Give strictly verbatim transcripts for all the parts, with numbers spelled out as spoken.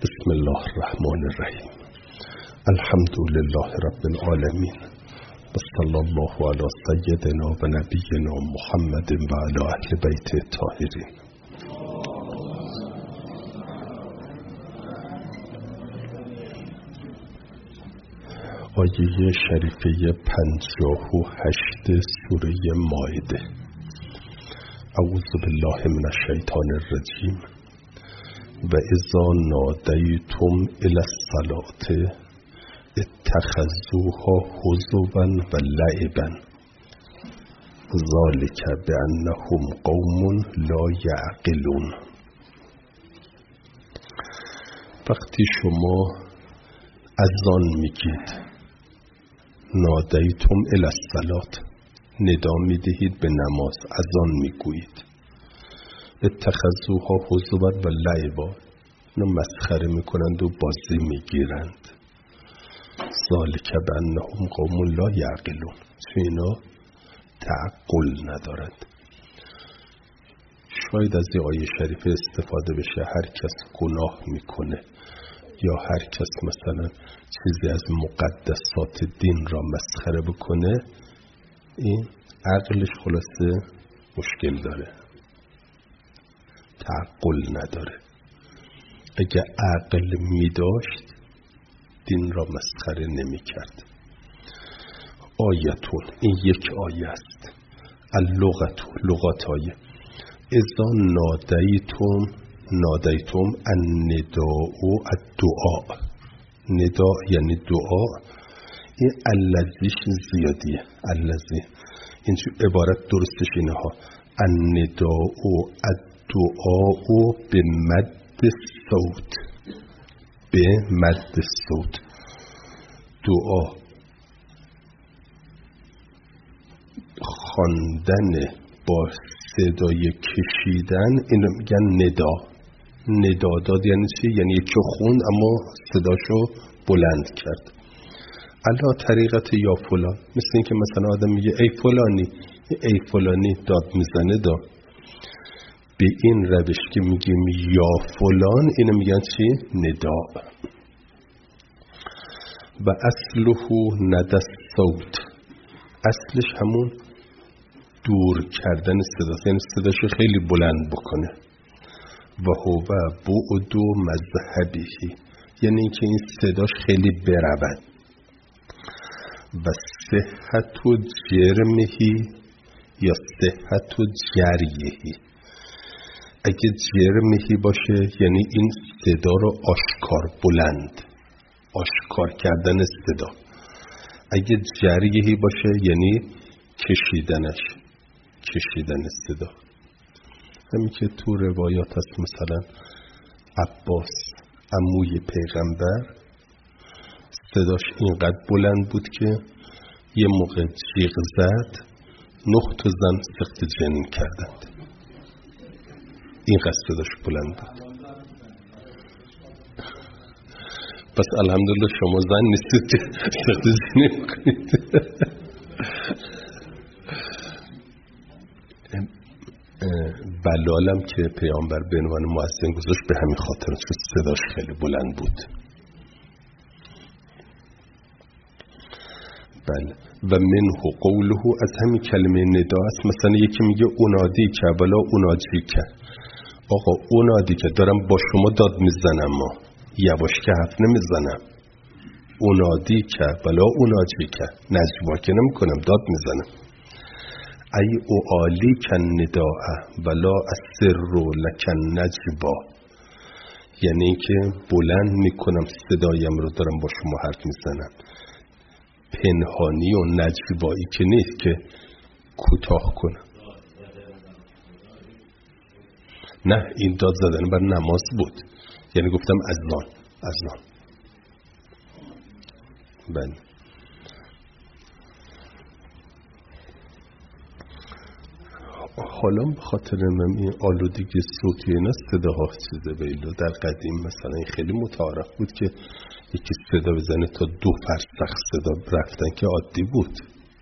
بسم الله الرحمن الرحیم. الحمد لله رب العالمین و صلی الله علی سیدنا و نبینا محمد و علی اهل بیت الطاهرین. آیه شریفه پنجاه و هشت سوره مائده. اعوذ بالله من الشیطان الرجیم. و اذا نادیتم الی الصلاة اتخذوها هزوا و لعبا ذلک بانهم قوم لا یعقلون. وقتی شما اذان میگید، نادیتم الی الصلاة، ندا میدهید به نماز، اذان میگویید، اتخذوها هزوا و لعبا، نه مسخره میکنند و بازی میگیرند. ذالک بانهم قوم لا یعقلون، چون اینا تعقل ندارند. شاید از این آیه شریفه استفاده بشه هر کس گناه میکنه یا هر کس مثلا چیزی از مقدسات دین را مسخره بکنه، این عقلش خلاصه مشکل داره، تعقل نداره. اگه عقل می داشت دین را مسخره نمی کرد. آیتون، این یک آیه است. اللغت، لغت آیه. اذا نادیتم، نادیتم النداء الدعاء، نداء یعنی دعا. این الذیش زیادیه، الذی، این عبارت درستش اینه ها. النداء الدعاء به مد صوت، به مد صوت، دعا خواندن با صدای کشیدن، اینو میگن ندا. ندا داد یعنی چی؟ یعنی یکی خوند اما صداشو بلند کرد. علا طریقت یا فلان، مثل این که مثلا آدم میگه ای فلانی، ای فلانی داد میزنه دا. به این روش که میگیم یا فلان، اینو میگن چی؟ ندا. و اصله ند الصوت، اصلش همون دور کردن صدا، یعنی صداشو خیلی بلند بکنه. و هو بعد مذهبی، یعنی اینکه این صداش خیلی برود. و صحت و جرمهی یا صحت و جریهی، اگه جرمهی باشه یعنی این صدا رو آشکار بلند، آشکار کردن صدا. اگه جریهی باشه یعنی کشیدنش، کشیدن صدا. همین که تو روایات هست، مثلا عباس عموی پیغمبر صداش اینقدر بلند بود که یه موقع جیغ زد، نه تا زن سخت جنین کردند. اینقدر صداش بلند بود. پس الحمدلله شما زن نیستید که سخت جنین کنید. بلالم که پیامبر به عنوان مؤذن گذاشت به همین خاطر، چون صداش خیلی بلند بود. بله. و منه قوله، از همین کلمه ندا است. مثلا یکی میگه اونادی که بلا اوناجی که، آقا اونادی که دارم با شما داد میزنم، ما یواش که حرف نمیزنم. اونادی که بلا اوناجی که، نجوا که نمی کنم، داد میزنم. ای اعالی کن نداء ولا اسر لکن نجوا، یعنی که بلند میکنم صدایم رو، دارم با شما حرف میزنم، پنهانی و نجوایی که نیست که کوتاه کنم. نه، این داد زدن بر نماز بود، یعنی گفتم اذان، اذان. بله. حالا به خاطر من این آلودگی صوتی اینا صداها چیزه بیلو. در قدیم مثلا این خیلی متعارف بود که یکی صدا بزنه تا دو فرسخ صدا رفتن که عادی بود،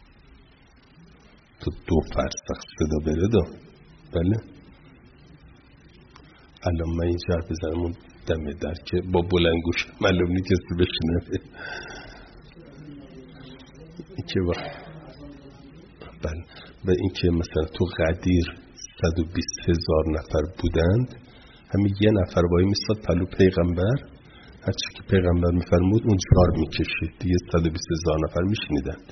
تا دو فرسخ صدا بره دا. بله. الان من اینجا بزنم اون دم در که با بلندگوش معلوم نیست کسی بشنوه این که با بله و این که مثلا تو غدیر صد و بیست هزار نفر بودند، همین یه نفر وای میستاد پلو پیغمبر، هرچی که پیغمبر میفرمود اون جار میکشید دیگه، صد و بیست هزار نفر میشنیدند.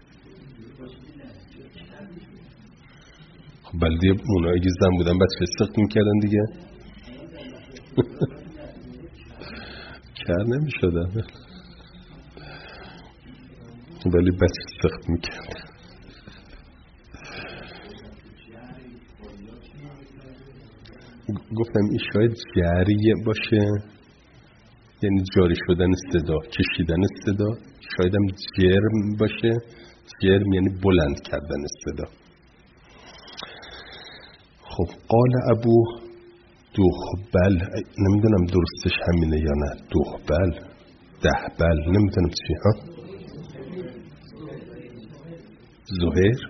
خب بلدیه اونا اگه زن بودن بچه سخت میکردن دیگه کر نمیشدن ولی بچه سخت میکردن. گفتم این شاید جریه باشه، یعنی جاری شدن صدا، کشیدن صدا. شاید هم جرم باشه، جرم یعنی بلند کردن صدا. خب قال ابو دهبل، نمیدونم درستش همینه یا نه، دهبل دهبل نمیدونم چی ها، زهیر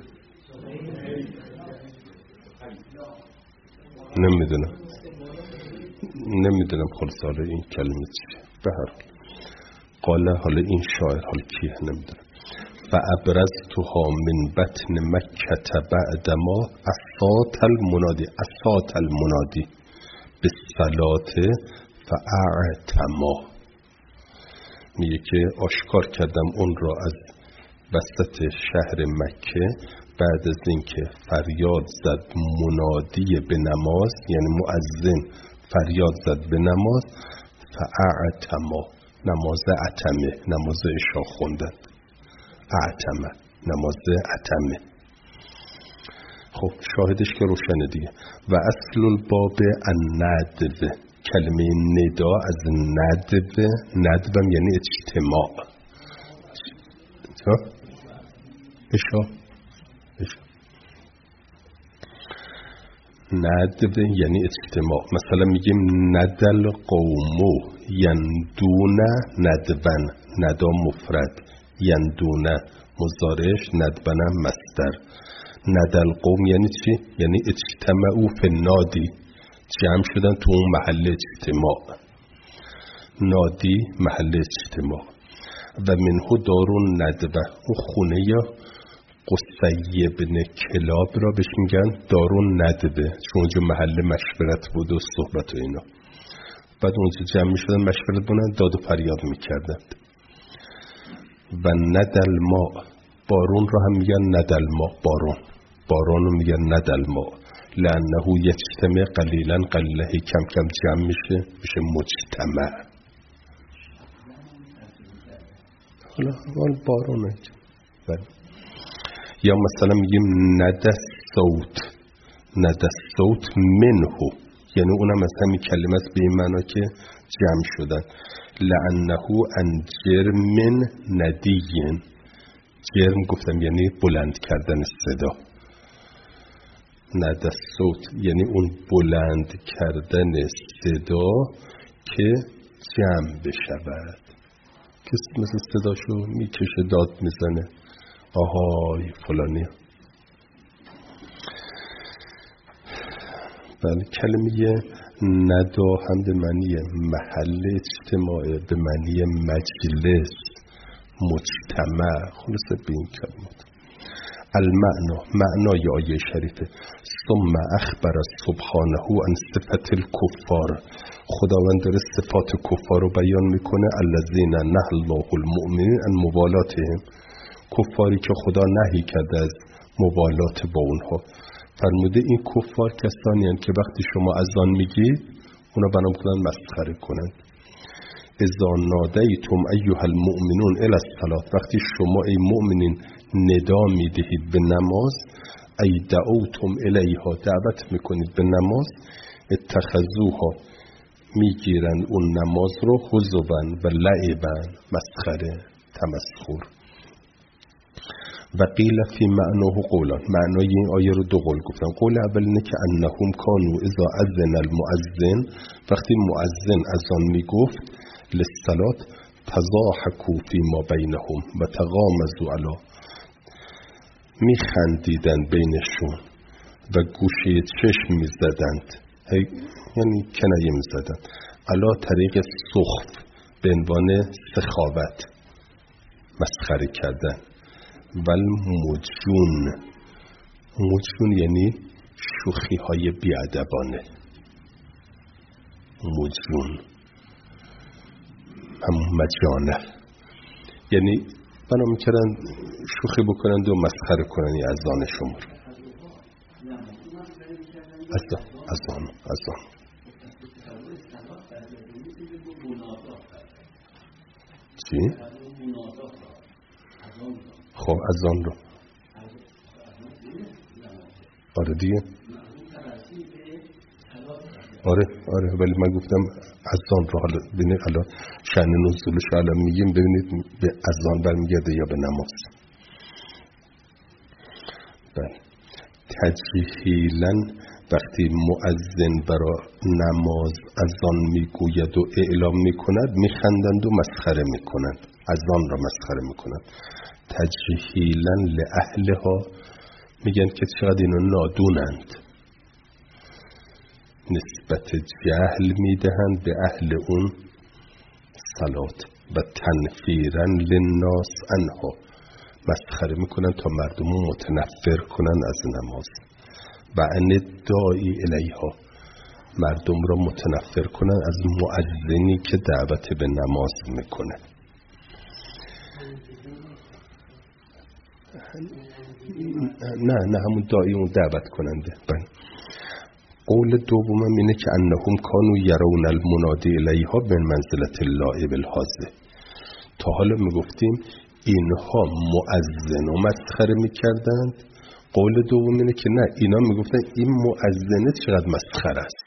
نمیدونم نمیدونم خلاص حالا این کلمه چیه. به هر حال قال، حالا این شاعر حال کیه نمیدونم. فابرزتها من بطن مکة بعد ما اصات المنادی، اصات المنادی بالصلاة فاعتما، میگه که آشکار کردم اون را از وسط شهر مکه بعد از اینکه فریاد زد منادی به نماز، یعنی مؤذن فریاد زد به نماز، فاعتما، نماز عتمه، نماز عشا خوندن، اعتمه، نماز عتمه. خب شاهدش که روشنه دیگه. و اصل الباب الندو، کلمه ندا از ندو، ندوم یعنی اجتماع، عشا عشا ندو یعنی اجتماع. مثلا میگیم ندل قومو یندون ندون، ندا مفرد، یندونه مضارعش، ندبنه مصدر. ندل قوم یعنی چی؟ یعنی اجتمعوا فی النادی، جمع شدن تو اون محل اجتماع. نادی محل اجتماع. و منه دارون ندبه، اون خونه یا قصی بن کلاب را بهش میگن دارون ندبه، چون اونجا محل مشورت بود و صحبت و اینا. بعد اونجا جمع میشدن مشورت بودن، داد و فریاد میکردند. و ندل ما، بارون رو هم میگن ندل ما، بارون، بارون رو میگن ندل ما، لانه یجتمع قلیلا قلیلا، کم کم جمع میشه میشه مجتمع. حالا حال بارونه. یا مثلا میگیم ند صوت، ند صوت منه، یعنی اونم از همین کلمه است به این معنا که جمع شدن. لعنه ان جرم ندیین، جرم گفتم یعنی بلند کردن صدا. ند صوت یعنی اون بلند کردن صدا که جمع بشود، کسی مثل صداشو میکشه داد میزنه آهای فلانی. بله کلمه ندا هم به معنی محل اجتماع، به معنی مجلس، مجتمع، خلاصه به این کلمات. المعنا، معنای آیه شریفه. ثم اخبر سبحانه عن صفت الکفار، خداوند داره صفات کفار رو بیان میکنه. الذین نهى الله المؤمنین عن مبالاتهم، کفاری که خدا نهی کرده از مبالات با اونها. فرموده این کفار کسانی هستند که وقتی شما اذان میگید اونا بنا میکنن مسخره کنند. اذا نادیتم ایها المؤمنون الی الصلاة، وقتی شما ای مؤمنین ندا میدهید به نماز، ای دعوتم الیها، دعوت میکنید به نماز، اتخذوها، میگیرن اون نماز رو حزبا و لعبا، مسخره، تمسخر. و قیل فی معناه قولان، معنای این آیه رو دو قول گفتن. قول اول اینه که انهم کانوا اذا اذن المؤذن، وقتی مؤذن اذان میگفت للصلاة تضاحکوا فی ما بینهم و تغامزوا علی، میخندیدن بینشون و گوشه چشم میزدند، یعنی کنایه میزدند. علا طریق سخف به عنوان سخاوت مسخره کردن. ول مجون، مجون یعنی شوخی های بیادبانه. مجون هم مجانه، یعنی بنا میکردن شوخی بکنند و مسخره کنند از آن شما رو. از آن از آن چی؟ خب از آن رو آره دیگه، آره آره ولی من گفتم از آن رو. حالا ببینید حالا شأن نزولش حالا میگیم، ببینید به از آن برمیگرده یا به نماز. بله. تجهیلاً وقتی مؤذن برای نماز از آن میگوید و اعلام میکند میخندند و مسخره میکنند، از آن را مسخره میکنند. تجهیلاً لأهلها، میگن که چقدر اینا نادونند، نسبت جهل میدهند به اهل اون صلات. و تنفیراً للناس عنها، مسخره میکنن تا مردم متنفر کنن از نماز. و ان داعی الیها، مردم را متنفر کنن از مؤذنی که دعوت به نماز میکنه. نه نه همون داعی، اون دعوت کننده. بله. قول دومم اینه که انهم کانوا یرون المنادی الیها من منزلت اللائب الحاضر. تا حالا میگفتیم اینها مؤذن و مسخره میکردند. قول دوم اینه که نه، اینا میگفتن این مؤذنه چقدر مسخره است،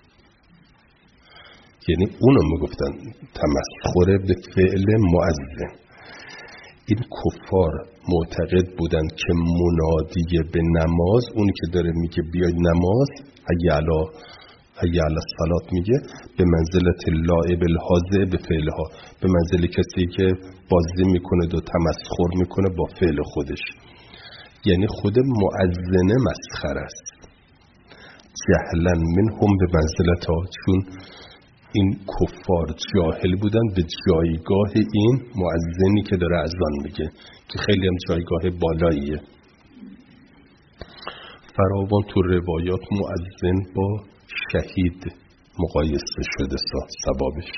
یعنی اونو میگفتن تمسخر به فعل مؤذن. این کفار معتقد بودن که منادی به نماز، اونی که داره میگه بیاید نماز، حی علی حی علی الصلاة میگه، به منزلت اللائب الحاضر به فعلها، به منزل کسی که بازی میکنه و تمسخر میکنه با فعل خودش. یعنی خود مؤذنه مسخره است. جهلا منهم به منزلتها، چون این کفار جاهل بودن به جایگاه این مؤذنی که داره اذان میگه، که خیلی هم جایگاه بالاییه. فراوان تو روایات مؤذن با شهید مقایسه شده ثوابش.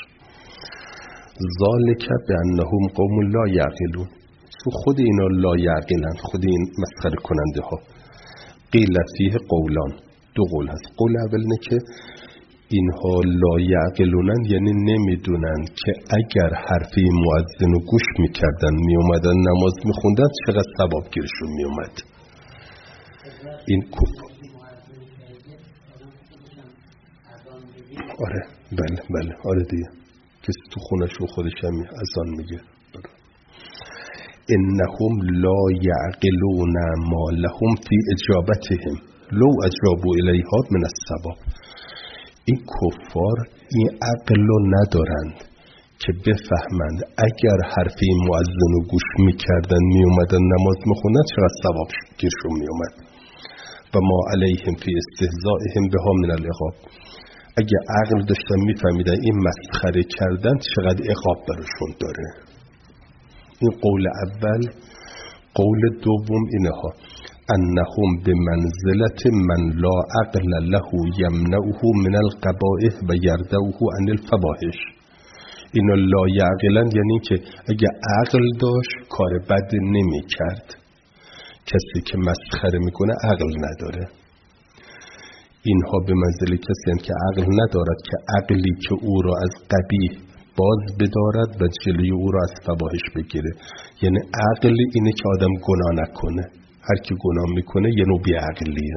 ذالک بانهم قوم لا یعقلون، تو خود اینا لا یعقلن، خود این مسخره کننده ها. قیل فیه قولان، دو قول هست. قول اول اینه که اینها لا یعقلونن، یعنی نمیدونن که اگر حرفی مؤذن رو گوش میکردن میومدن نماز میخوندن چقدر ثواب گیرشون میومد. این کفر. آره بله بله آره دیگه، کسی تو خونش رو خودش هم اذان میگه. انهم لا یعقلون ما لهم فی اجابتهم لو اجابوا الیها من الثواب. این کفار این عقل رو ندارند که بفهمند اگر حرفی مؤذن رو گوش میکردن میومدن نماز میخوندن چقدر ثواب گیرشون میومد. و ما علیهم فی استهزائهم بها من العقاب. اگه عقل داشتن میفهمیدن این مسخره کردن چقدر عقاب براشون داره. این قول اول. قول دوم اینها انهم به منزلت من لا عقل له یمنعه من القبائح و یردعه عن الفواحش. اینا لا یعقلن، یعنی که اگه عقل داشت کار بد نمی کرد. کسی که مسخره میکنه عقل نداره. اینها به منزله کسی هستند که عقل ندارد که عقلی که او را از قبیح باز بدارد و جلوی او را از فواحش بگیره. یعنی عقل اینه که آدم گناه نکنه. هر کی گناه میکنه یه نوع بی‌عقلیه.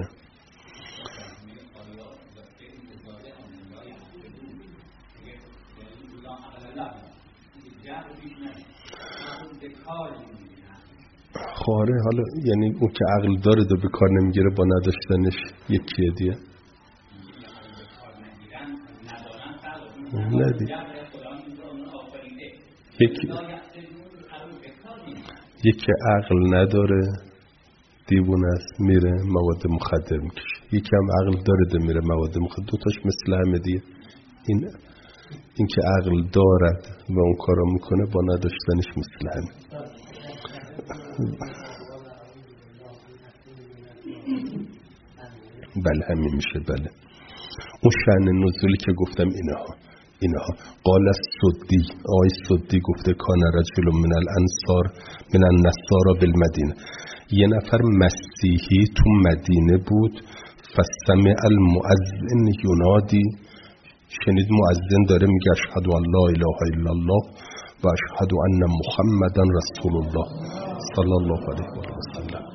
خاره حالا یعنی اون که عقل داره و به کار نمیگیره با نداشتنش یکیه دیگه. نه دیگه. یکی یکی عقل نداره دیوونه است میره مواد مخدر میکشه. یکی هم عقل داره ده میره مواد مخدر. دوتاش مثل همه دیگه. این این که عقل دارد و اون کارا میکنه با نداشتنش مثل همین. بله همین میشه. بله اون شأن نزولی که گفتم اینها اینها قال السدی، آقای سدی گفته کان رجل من الانصار من النصارى بالمدینه، یه نفر مسیحی تو مدینه بود، فسمع المؤذن ینادی، شنید مؤذن داره میگه اشهد ان لا اله الا الله و اشهد ان محمدا رسول الله صلی الله علیه و سلم.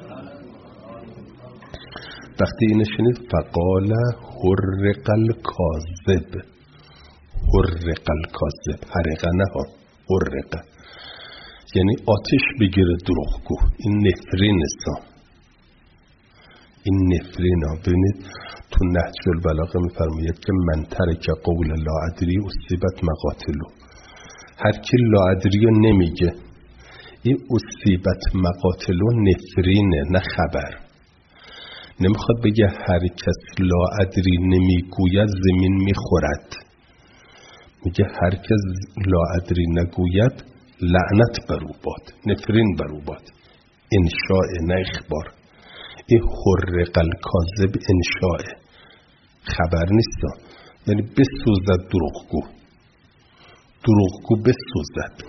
وقتی اینو شنید فقال حرق الکاذب، حرق الکاذب، حرقه نه ها، حرقه یعنی آتش بگیره دروغگو. این نفرین است، این نفرین ها. ببینید تو نهج البلاغه میفرماید که من ترک قول لا ادری اصیبت مقاتلو، هر کی لا ادری نمیگه این اصیبت مقاتلو نفرینه نه خبر. نمیخواد بگه هر کس لا ادری نمیگوید زمین میخورد، میگه هر کس لا ادری نگوید لعنت بر او باد، نفرین بر او باد. انشاء نه اخبار. این حرق الکاذب انشاء، خبر نیست، یعنی بسوزد دروغگو، دروغگو بسوزد.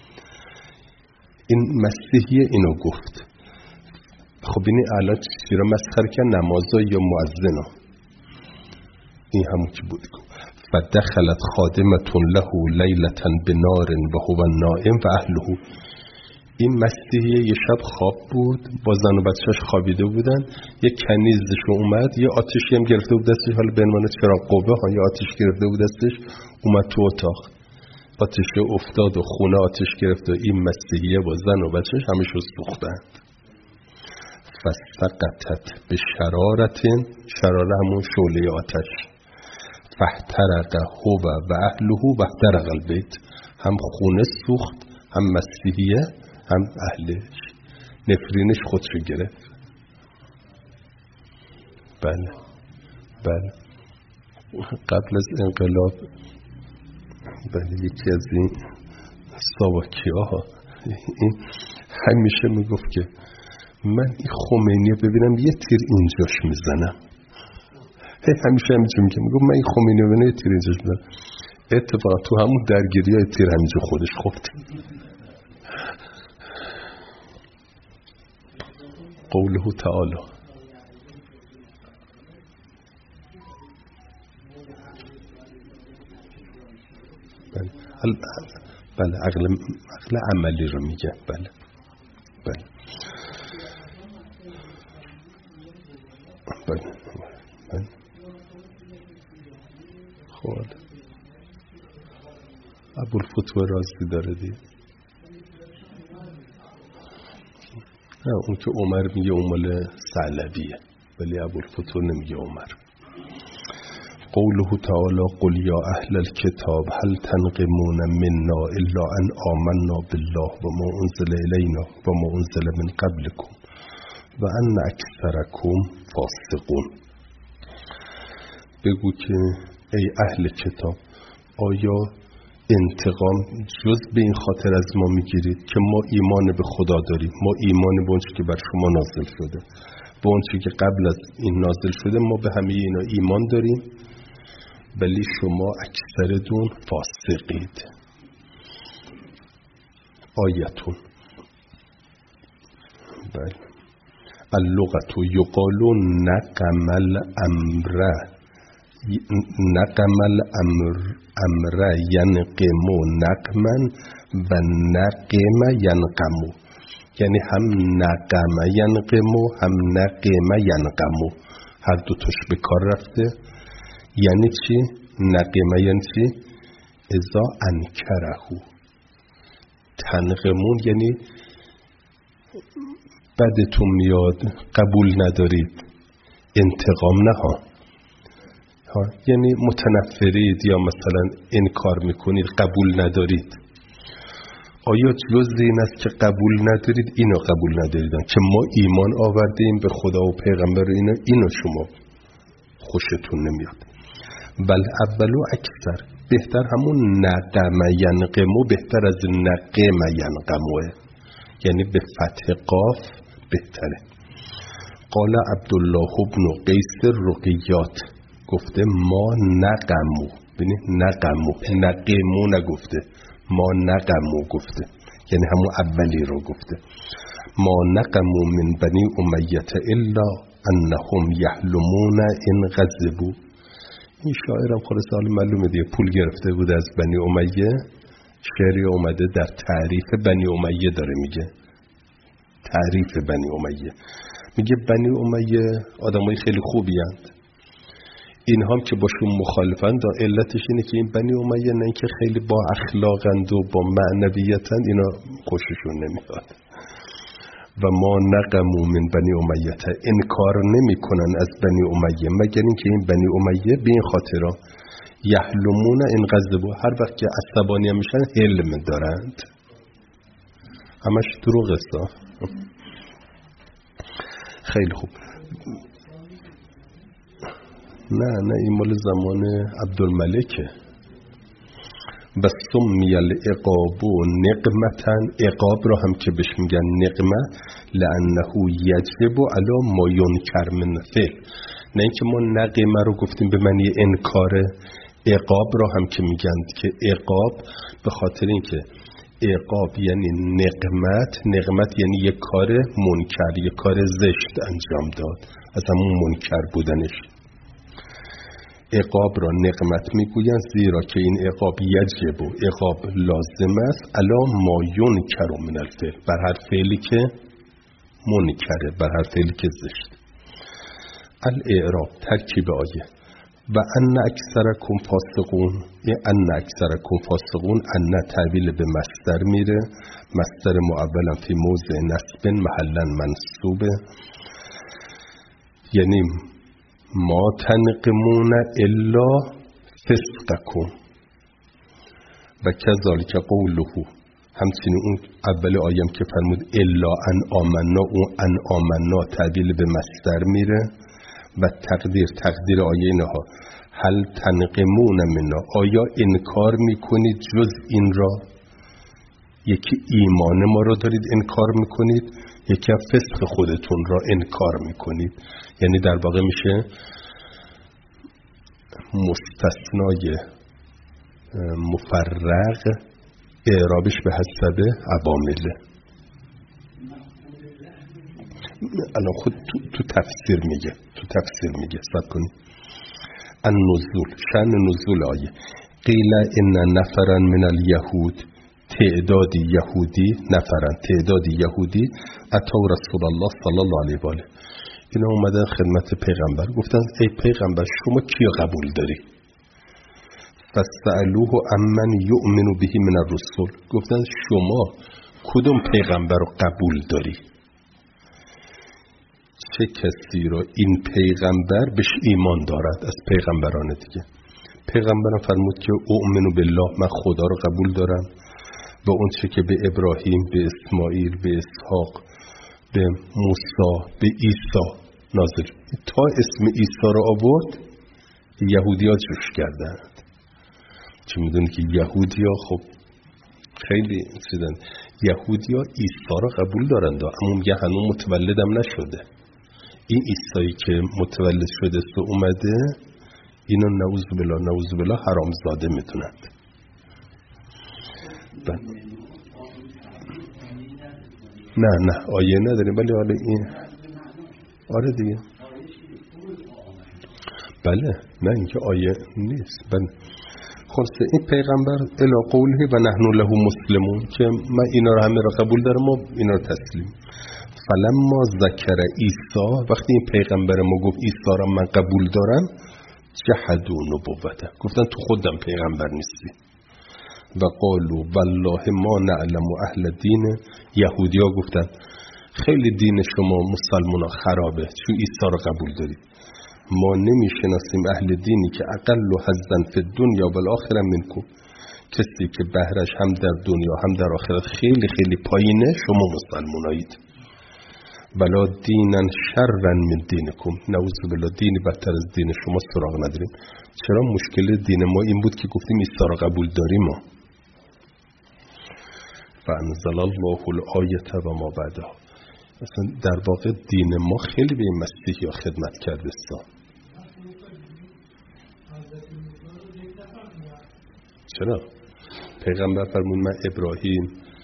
این مسیحیه اینو گفت. خب این الان چیزی رو مسخره که نمازا یا مؤذنا، این همون که بود. فدخلت خادمتون له لیلتا بنار و هو نائم و اهله. این مسیحیه یه شب خواب بود، با زن و بچهش خوابیده بودن، یه کنیزش اومد، یه آتشی هم گرفته بود دستش، حالا به عنوان چراغ قوه ها یه آتش گرفته بود دستش، اومد تو اتاق، آتش افتاد و خونه آتش گرفت و این مسیحیه با زن و بچهش همیشه سوختند. فسقطت به شرارت، شراره همون شعله آتش، فاحترق هو و اهله و احترق البیت، هم خونه سوخت هم مسیحیه هم اهلش، نفرینش خودشو گرفت. بله بله قبل از انقلاب بله یکی از این ساواکی ها این همیشه میگفت که من این خمینی ببینم یه تیر اینجاش میزنم، همیشه همینجا میگه، میگم من این خمینی ببینم یه تیر اینجاش میزنم. اتفاقا تو همون درگیری های تیر همینجا خودش خورد. قوله تعالی بله بله عقل عقل عملی رو میگه. بله بله بله بله خب ابوالفتوح رازی داره دیگه. نه اون که عمر میگه اون مال ثعلبیه، ولی ابوالفتوح نمیگه عمر. قوله تعالی قل یا اهل الكتاب هل تنقمون منا الا ان آمنا بالله و ما انزل الینا و ما انزل من قبلكم و ان اکثرکم فاسقون. بگو که ای اهل کتاب آیا انتقام جز به این خاطر از ما میگیرید که ما ایمان به خدا داریم، ما ایمان به اون چیزی که بر شما نازل شده، به اون چیزی که قبل از این نازل شده، ما به همه اینا ایمان داریم، ولی شما اکثرتون فاسقید. آیتون بله اللغت یقال نقم الامر، نقم الامر امر ینقم نقما و نقم ینقم، یعنی هم نقم ینقم هم نقم ینقم، هر دو توش به کار رفته. یعنی چی؟ نقم یعنی چی؟ اذا انکرهو، تنقمون یعنی بدتون میاد قبول ندارید، انتقام نه ها. ها یعنی متنفرید یا مثلا انکار میکنید، قبول ندارید. آیا جز این است که قبول ندارید اینو قبول ندارید که ما ایمان آوردیم به خدا و پیغمبر، اینو اینو شما خوشتون نمیاد. بل اولو اکثر، بهتر همون نقم ینقمو بهتر از نقم ینقموه، یعنی به فتح قاف بهتره. قال عبدالله بن قیس رقیات گفته ما نقمو، ببینید نقمو نقمو نگفته، ما نقمو گفته، یعنی همون اولی رو گفته. ما نقمو من بنی امیت الا انهم یحلمون ان غضبوا. این شاعرم خلاص حالا معلومه دیگه پول گرفته بود از بنی امیه، شعری اومده در تعریف بنی امیه داره میگه، تعریف بنی امیه میگه بنی امیه آدمای خیلی خوبی هستند، این هم که باشون مخالفند علتش اینه که این بنی امیه نه اینکه خیلی با اخلاقند و با معنویتند، اینا خوششون نمیاد. و ما نقمو من بنی امیه، انکار نمی کنن از بنی امیه مگر اینکه این بنی امیه به این خاطرها یحلمون ان غضبوا، هر وقت که عصبانی میشن حلم دارند، همش دروغ است. خیلی خوب. نه نه این مال زمان عبدالملکه. و سمی العقاب نقمتا، عقاب را هم که بهش میگن نقمه، لانه یجب علی ما ینکر من فعل، نه اینکه ما نقمه رو گفتیم به معنی انکاره، عقاب را هم که میگن که عقاب به خاطر اینکه عقاب یعنی نقمت، نقمت یعنی یک کار منکر، یک کار زشت انجام داد، از همون منکر بودنش. عقاب را نقمت میگویند زیرا که این عقاب یجب و عقاب لازم است علی ما ینکر من الفعل، بر هر فعلی که منکره، بر هر فعلی که زشت. الاعراب ترکیب آیه و ان اکثرکم فاسقون، این ان اکثرکم فاسقون ان تعبیل به مصدر میره، مصدر معولا فی موضع نصب محلا منصوبه، یعنی ما تنقمون الا فسقکم و کذالک قوله، همچنین اون اول آیم که فرمود الا ان آمنا، اون ان آمنا تعبیل به مصدر میره و تقدیر تقدیر آیه اینها هل تنقمون منا، آیا انکار میکنید جز این را؟ یکی ایمان ما رو دارید انکار میکنید، یکی فسق خودتون را انکار میکنید، یعنی در واقع میشه مستثنای مفرق، اعرابش به حسب عوامله. الان خود تو, تو تفسیر میگه، تو تفسیر میگه صبر کنید. النزول، شأن نزول آیه قیل ان نفرا من الیهود، تعدادی یهودی، نفرن تعدادی یهودی، اتوا رسول الله صلی الله علیه و آله، اینا اومدن خدمت پیغمبر گفتن ای پیغمبر شما کیو قبول داری؟ فسألوه امن یؤمن به من الرسول، گفتن شما کدوم پیغمبر رو قبول داری؟ چه کسی رو این پیغمبر بهش ایمان دارد از پیغمبران دیگه؟ پیغمبران فرمود که اؤمن بالله، من خدا رو قبول دارم و اون چه که به ابراهیم، به اسماعیل، به اسحاق، به موسی، به عیسی نازل. تا اسم عیسی رو آورد یهودی ها جوش کردند، چه میدونی که یهودی ها خب خیلی چیدن، یهودی ها عیسی رو قبول دارند اما میگه هنوز متولدم نشده. این عیسی که متولد شده است و اومده، اینو نعوذ بالله نعوذ بالله حرام زاده میدونند. نه نه آیه نداریم، ولی حالا این آره دیگه، بله نه اینکه آیه نیست. بله خلاصه این پیغمبر الی قوله و نحن له مسلمون، که من اینا رو همه رو قبول دارم و اینا رو تسلیم. فلما ذکر عیسی، وقتی این پیغمبر ما گفت عیسی را من قبول دارم، جحدوا نبوته، گفتن تو خودم پیغمبر نیستی. و قالوا والله ما نعلم اهل دین، یهودی ها گفتن خیلی دین شما مسلمان ها خرابه چون عیسی را قبول دارید، ما نمیشناسیم اهل دینی که اقل و حظا فی الدنیا و الاخره منکم، کسی که بهرش هم در دنیا هم در آخرت خیلی خیلی پایینه شما مسلمانایید. ولا دینا شرا من دینکم، نعوذ بالله دینی بدتر از دین شما سراغ نداریم. چرا؟ مشکل دین ما این بود که گفتیم عیسی را قبول داریم ما. فانزل الله الآیه و ما بعدها. مثلا در واقع دین ما خیلی به این مسیحی ها خدمت کرده است. چرا؟ پیغمبر فرمود من ابراهیم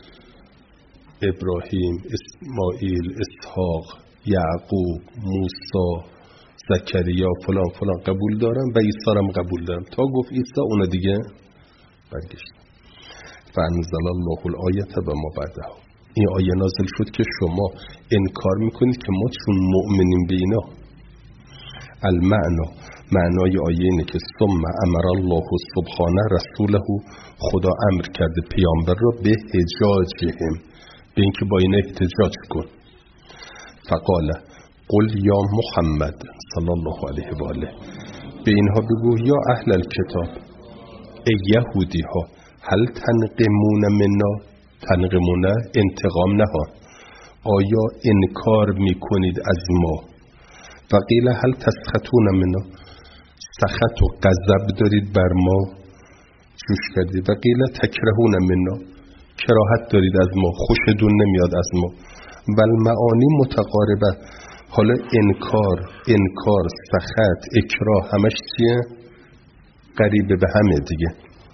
ابراهیم اسماعیل اسحاق یعقوب موسی زکریا فلان فلان قبول دارم و عیسی را قبول دارم. تا گفت عیسی اون دیگه برگشت. فانزل الله الآیه و ما بعدها. این آیه نازل شد که شما انکار میکنید که ما چون مؤمنیم به اینا. المعنا، معنای آیه اینه که ثم امر الله سبحانه رسوله، خدا امر کرده پیامبر را به حجاجهم، به اینکه با این احتجاج کن. فقال قل یا محمد صلی الله علیه و آله، به اینها بگو یا اهل الکتاب، ای یهودی ها، هل تنقمون منا، تنقمون انتقام نه، آیا انکار میکنید از ما؟ وقیل هل تسخطون منا، سخط و غضب دارید بر ما، جوش کردید. وقیل تکرهون منا، کراهت دارید از ما، خوشتون نمیاد از ما. بل معانی متقاربه، حالا انکار انکار سخط اکراه همش چیه؟ قریبه به همه دیگه.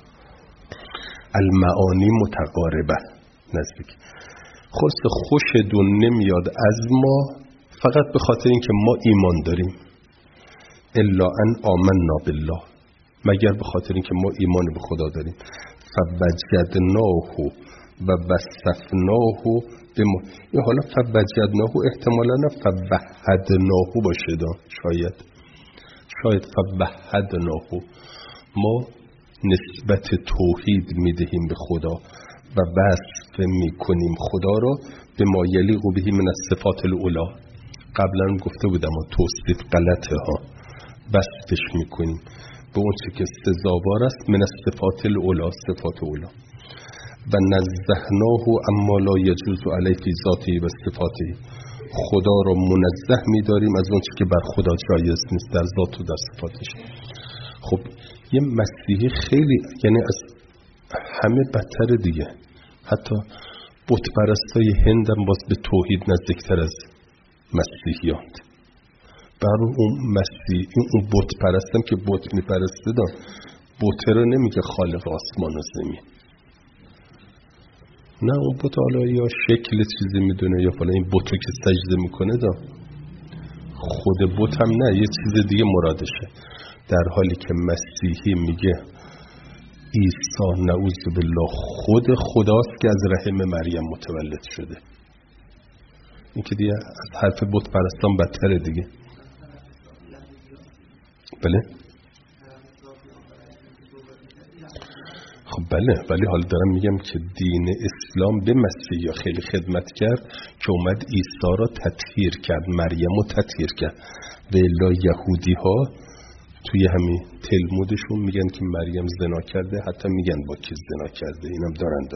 المعانی متقاربه، نزدیک. خلاص خوشتون نمیاد از ما فقط به خاطر اینکه ما ایمان داریم. الا ان آمنا بالله، مگر به خاطر اینکه ما ایمان به خدا داریم. فوجدناه و وصفناه بما، این حالا فوجدناه احتمالا نه فوحدناه باشه دا، شاید شاید فوحدناه، ما نسبت توحید میدهیم به خدا و وصف میکنیم خدا را به ما یلیق به من الصفات الاولی. قبلا گفته بودم و توصیف غلطه ها، وصفش میکنیم به اون چه که سزاوار است من الصفات الاولی، صفات اولی. و نزهناه اما لا یجوز علیه فی ذاته و صفاته، خدا را منزه میداریم از اون چه که بر خدا جایز نیست در ذات و در صفاتش. خب یه مسیحی خیلی، یعنی از همه بدتر دیگه، حتی بت پرستای هند هم باز به توحید نزدیکتر از مسیحیان. برای اون مسیحی، اون بت پرستم که بت میپرسته دا، بت رو نمیگه خالق آسمان و زمین، نه اون بت حالا یا شکل چیزی میدونه یا فلان، این بتو که سجده میکنه دا، خود بت هم نه، یه چیز دیگه مرادشه. در حالی که مسیحی میگه عیسی نعوذ بالله خود خداست که از رحم مریم متولد شده. این که دیگه از حرف بت پرستان بدتره دیگه. بله خب بله، ولی حال دارم میگم که دین اسلام به مسیحی خیلی خدمت کرد که اومد عیسی را تطهیر کرد، مریم را تطهیر کرد. و الا یهودی ها توی همین تلمودشون میگن که مریم زنا کرده، حتی میگن با کی زنا کرده، اینم دارند.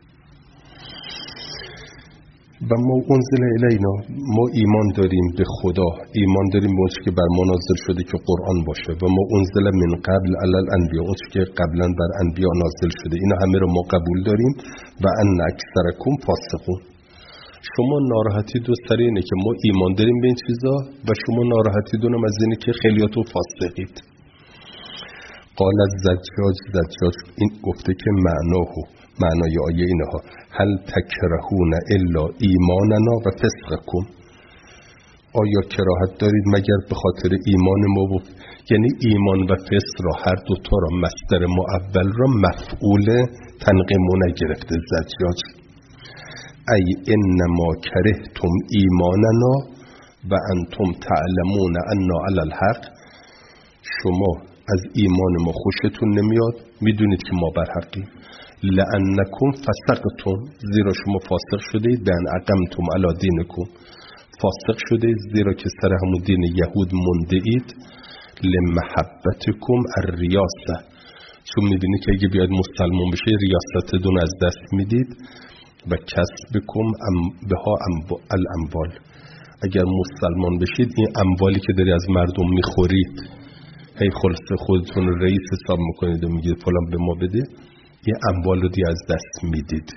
و ما انزل الینا، ما ایمان داریم به خدا، ایمان داریم به اون که بر ما نازل شده که قرآن باشه. و ما انزل من قبل علی الانبیاء، اون که قبلا بر انبیاء نازل شده، اینا همه رو ما قبول داریم. و ان اکثرکم فاسقون، شما ناراحتی دو سر اینه که ما ایمان داریم به این چیزا و شما ناراحتی دونم از اینه که خیلیاتون فاسقید. قال الزجاج، زجاج این گفته که معناه، معنای آیه اینها، هل تکرهون الا ایماننا و فسقکم، آیا کراهت دارید مگر به خاطر ایمان ما و، یعنی ایمان و فسق را هر دوتا را مصدر معول را مفعول تنقیمونه گرفته زجاج. ای انما کرهتم ایماننا و انتم تعلمون انا علی الحق، شما از ایمان ما خوشتون نمیاد، میدونید که ما بر حقیم. لانکم فسقتم، زیرا شما فاسق شدید. بان اقمتم علی دینکم، فاسق شدید زیرا که سر همون دین یهود مونده اید. لمحبتکم الریاسه، چون میبینید که اگه بیاید مسلمان بشه ریاستتون از دست میدید. و کسبکم ام بها الاموال، اگر مسلمان بشید این اموالی که داری از مردم میخورید هی خلاصه خودتون رو رئیس حساب میکنید و میگید فلان به ما بده، این اموال رو دی از دست میدید.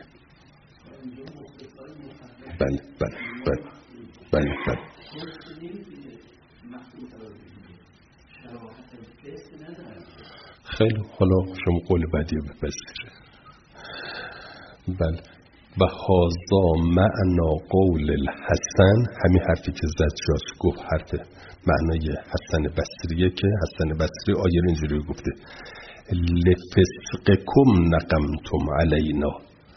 بله بله بله بله بله خیلی. حالا شما قول بعدی رو بپذیره. بله. و هازا معنا قول الحسن، همین حرفی که زجاج گفت حرف معنای حسن بصریه که حسن بصری آیه اینجوری گفته لفسقکم نقمتم علینا.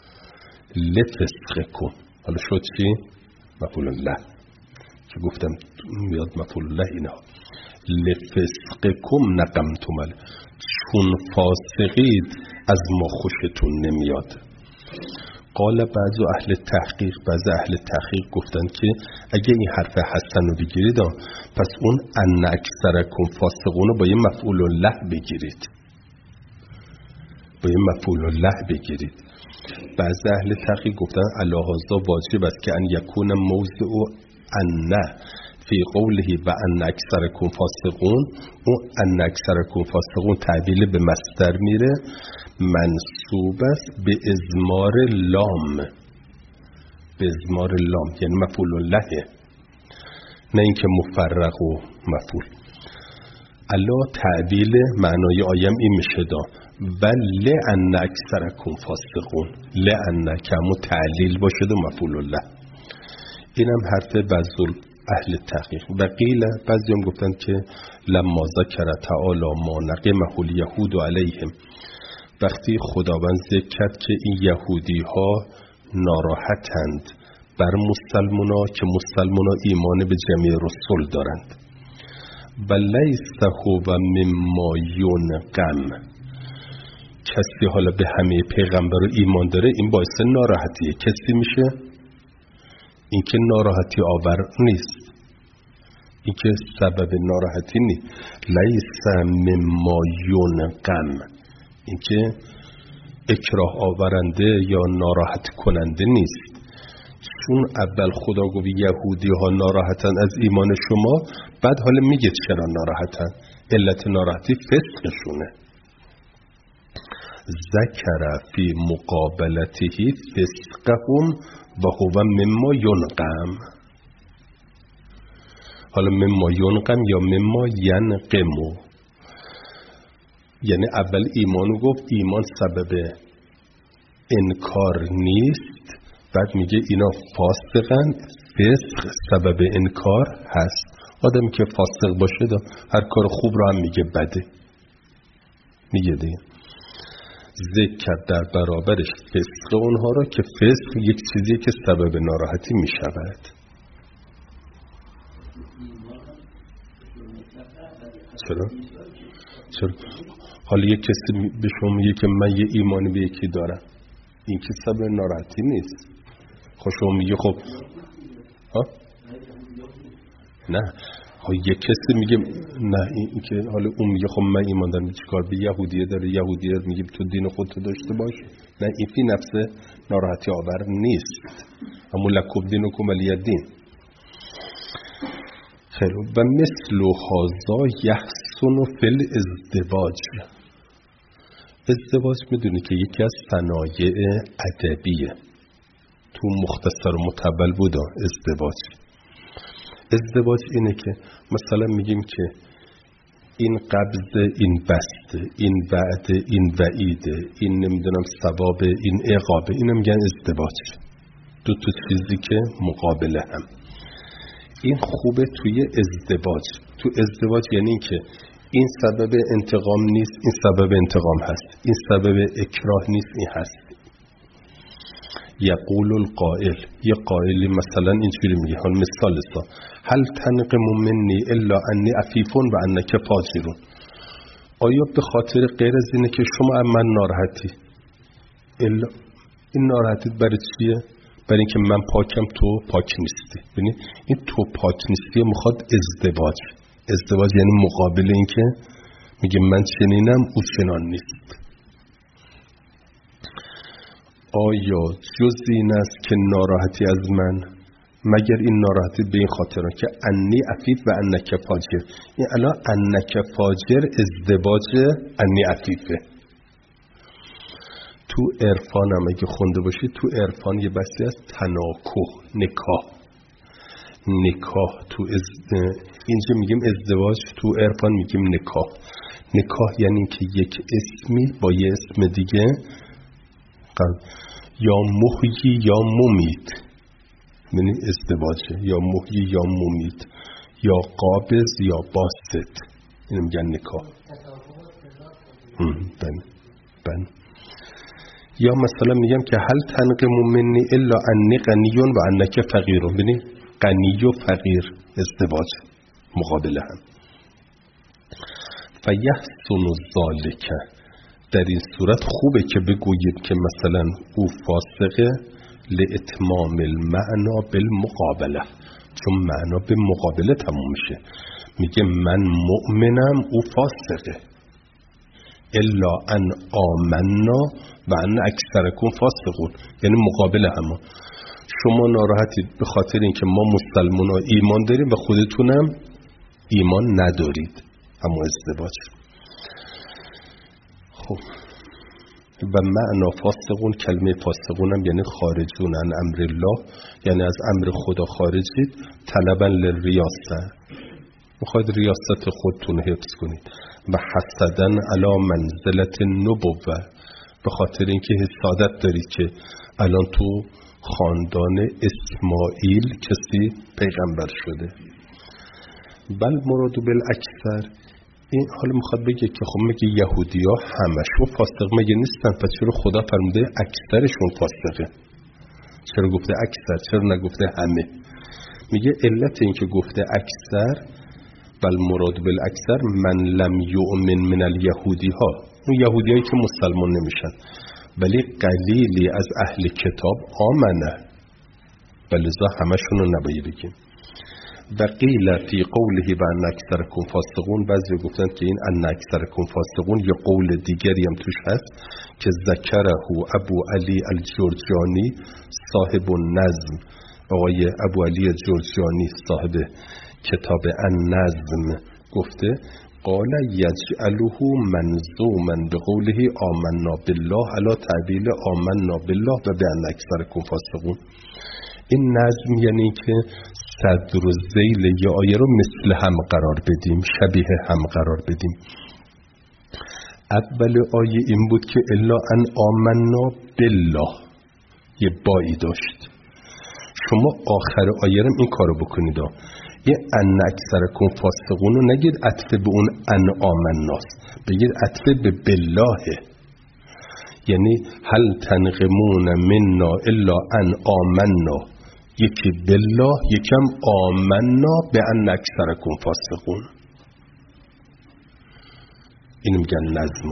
لفسقکم حالا شد چی؟ مفعول له که گفتم میاد مفعول له اینا. لفسقکم نقمتم علینا، چون فاسقید از ما خوشتون نمیاد. قال بعض اهل تحقیق، بعض اهل تحقیق گفتن که اگه این حرف حسن رو بگیرید پس اون ان اکثرکم فاسقون رو با یه مفعول له بگیرید، با یه مفعول له بگیرید. بعض اهل تحقیق گفتن علاهذا واجب است که ان یکون موضع ان فی قوله و ان اکثرکم فاسقون، اون ان اکثرکم فاسقون تعبیل به مصدر میره، منصوب است به ازمار لام، به ازمار لام یعنی مفعول له، نه اینکه مفرق و مفعول. الا تعبیل معنای آیم این میشه دا و لأن اکثرکم فاسقون، لأن که همون تعلیل باشه و مفعول له. اینم حرف بعض اهل تحقیق. و قیل بعضی هم گفتن که لما ذکر تعالی ما نقمه الیهود علیهم، وقتی خداوند ذکر کرد که این یهودی ها ناراحتند بر مسلمونا که مسلمونا ایمان به جمیع رسول دارند. و لیس هو مما ینقم، کسی حالا به همه پیغمبر ایمان داره این باعث ناراحتیه کسی میشه، این که ناراحتی آور نیست، این که سبب ناراحتی نیست. لیس مما ینقم، این که اکراه آورنده یا ناراحت کننده نیست. چون اول خدا گفت یهودی ها ناراحتن از ایمان شما، بعد حالا میگه چرا ناراحتن، علت ناراحتی فسقشونه. ذکر فی مقابلته فسقهم و هو مما ینقم. حالا مما ینقم یا مما ینقمو، یعنی اول ایمانو گفت ایمان سبب انکار نیست، بعد میگه اینا فاسقن، فسق سبب انکار هست. آدم که فاسق باشه دا هر کار خوب رو هم میگه بده، میگه دیگه. ذکر در برابرش فسق اونها را که فسق یک چیزی که سبب ناراحتی میشود. چرا؟ چرا؟ حالا یک کسی به شما میگه که من یه ایمانی به یکی دارم، این که سبب ناراحتی نیست. خب شما میگه خب ها؟ نه ها، یک کسی میگه نه، این که حالا اون میگه خب من ایمان دارم، چیکار به یهودیه داره، یهودیه میگه تو دین خودت داشته باش. نه، این فی نفس ناراحتی آور نیست. اما لکم دینکم ولی دین. خیلی. و مثل هذا یحسن فی الازدواج. ازدواج میدونی که یکی از صنایع ادبیه، تو مختصر و مطول بودا ازدواج. ازدواج اینه که مثلا میگیم که این قبض، این بسته، این وعده، این وعیده، این نمیدونم ثواب، این عقابه، اینو میگن ازدواج. دو تا چیزی که مقابله هم. این خوبه توی ازدواج. تو ازدواج یعنی این که این سبب انتقام نیست، این سبب انتقام هست، این سبب اکراه نیست، این هست. یقول القائل، یه قائلی مثلا اینجوری میگه، حال مثال سا هل تنقم منی الا انی عفیفون و انک فاجرون. آیا به خاطر غیر از اینه که شما من ناراحتی، الا این ناراحتی برای چیه؟ برای اینکه من پاکم تو پاک نیستی. ببینید این تو پاک نیستی میخواد ازدواج. ازدواج یعنی مقابل این که میگه من چنینم او چنان نیست. آیا جز این است که ناراحتی از من مگر این ناراحتی به این خاطر که انی عفیف و انک فاجر. این الان انک فاجر ازدواج انی عفیفه. تو عرفان هم اگه خونده باشید، تو عرفان یه بحثی از تناکح، نکاح. نکاح تو از... اینجا میگیم ازدواج، تو عرفان میگیم نکاح. نکاح یعنی که یک اسمی با یه اسم دیگه یا محیی یا ممیت، یعنی ازدواجه، یا محیی یا ممیت، یا قابض یا باسط، اینو میگن نکاح. بن بن یا مثلا میگم که هل تنقم منی الا انی غنیون و انک فقیرون. ببین غنی و فقیر ازدواج مقابله هم. فیحسن ذالک، در این صورت خوبه که بگویید که مثلا او فاسقه، لاتمام المعنا بالمقابله، چون معنا به مقابله تموم میشه. میگه من مؤمنم او فاسقه، الا ان آمنا و ان اکثرکم فاسقون، یعنی مقابله هم. شما ناراحتید به خاطر اینکه ما مسلمان ها ایمان داریم و خودتونم ایمان ندارید، اما ازدواج. خب و معنا فاسقون، کلمه فاسقون هم یعنی خارجون عن امر الله، یعنی از امر خدا خارجید. طلبا للریاسه، میخواید ریاست خودتون حفظ کنید. و حسدن علی منزلت النبوه، به خاطر اینکه حسادت دارید که الان تو خاندان اسماعیل کسی پیغمبر شده. بل مراد بالاکثر، این حالا میخواد بگه که خب میگه یهودی ها همشون فاسق مگه نیستن؟ پس چرا خدا فرموده اکثرشون فاسقه؟ چرا گفته اکثر؟ چرا نگفته همه؟ میگه علت این که گفته اکثر، بل مراد بالاکثر من لم یؤمن من الیهودی ها، اون یهودی هایی که مسلمان نمیشن، ولی قلیلی از اهل کتاب آمنه، بلذا همشون رو نباید بگیم. و قیل فی قوله و ان اکثرکم فاسقون، بعضی گفتن که این ان اکثرکم فاسقون یه قول دیگری هم توش هست که ذکره ابو علی الجرجانی صاحب النظم، آقای ابو علی الجرجانی صاحب کتاب النظم گفته قال یجعله منظوما بقوله آمنا بالله علی تعبیل آمنا بالله و به ان اکثرکم فاسقون. این نظم یعنی که صدر و ذیل یه آیه رو مثل هم قرار بدیم، شبیه هم قرار بدیم. اول آیه این بود که الا ان آمنا بالله، یه بایی داشت. شما آخر آیه رو این کارو بکنید، یه ان اکثرکم فاسقون رو نگید عطف به اون ان آمناست، بگید عطف به بالله، یعنی هل تنقمون منا الا ان آمنا، یکی بالله یکم آمنا به ان اکثرکم فاسقون. اینو میگن نظم.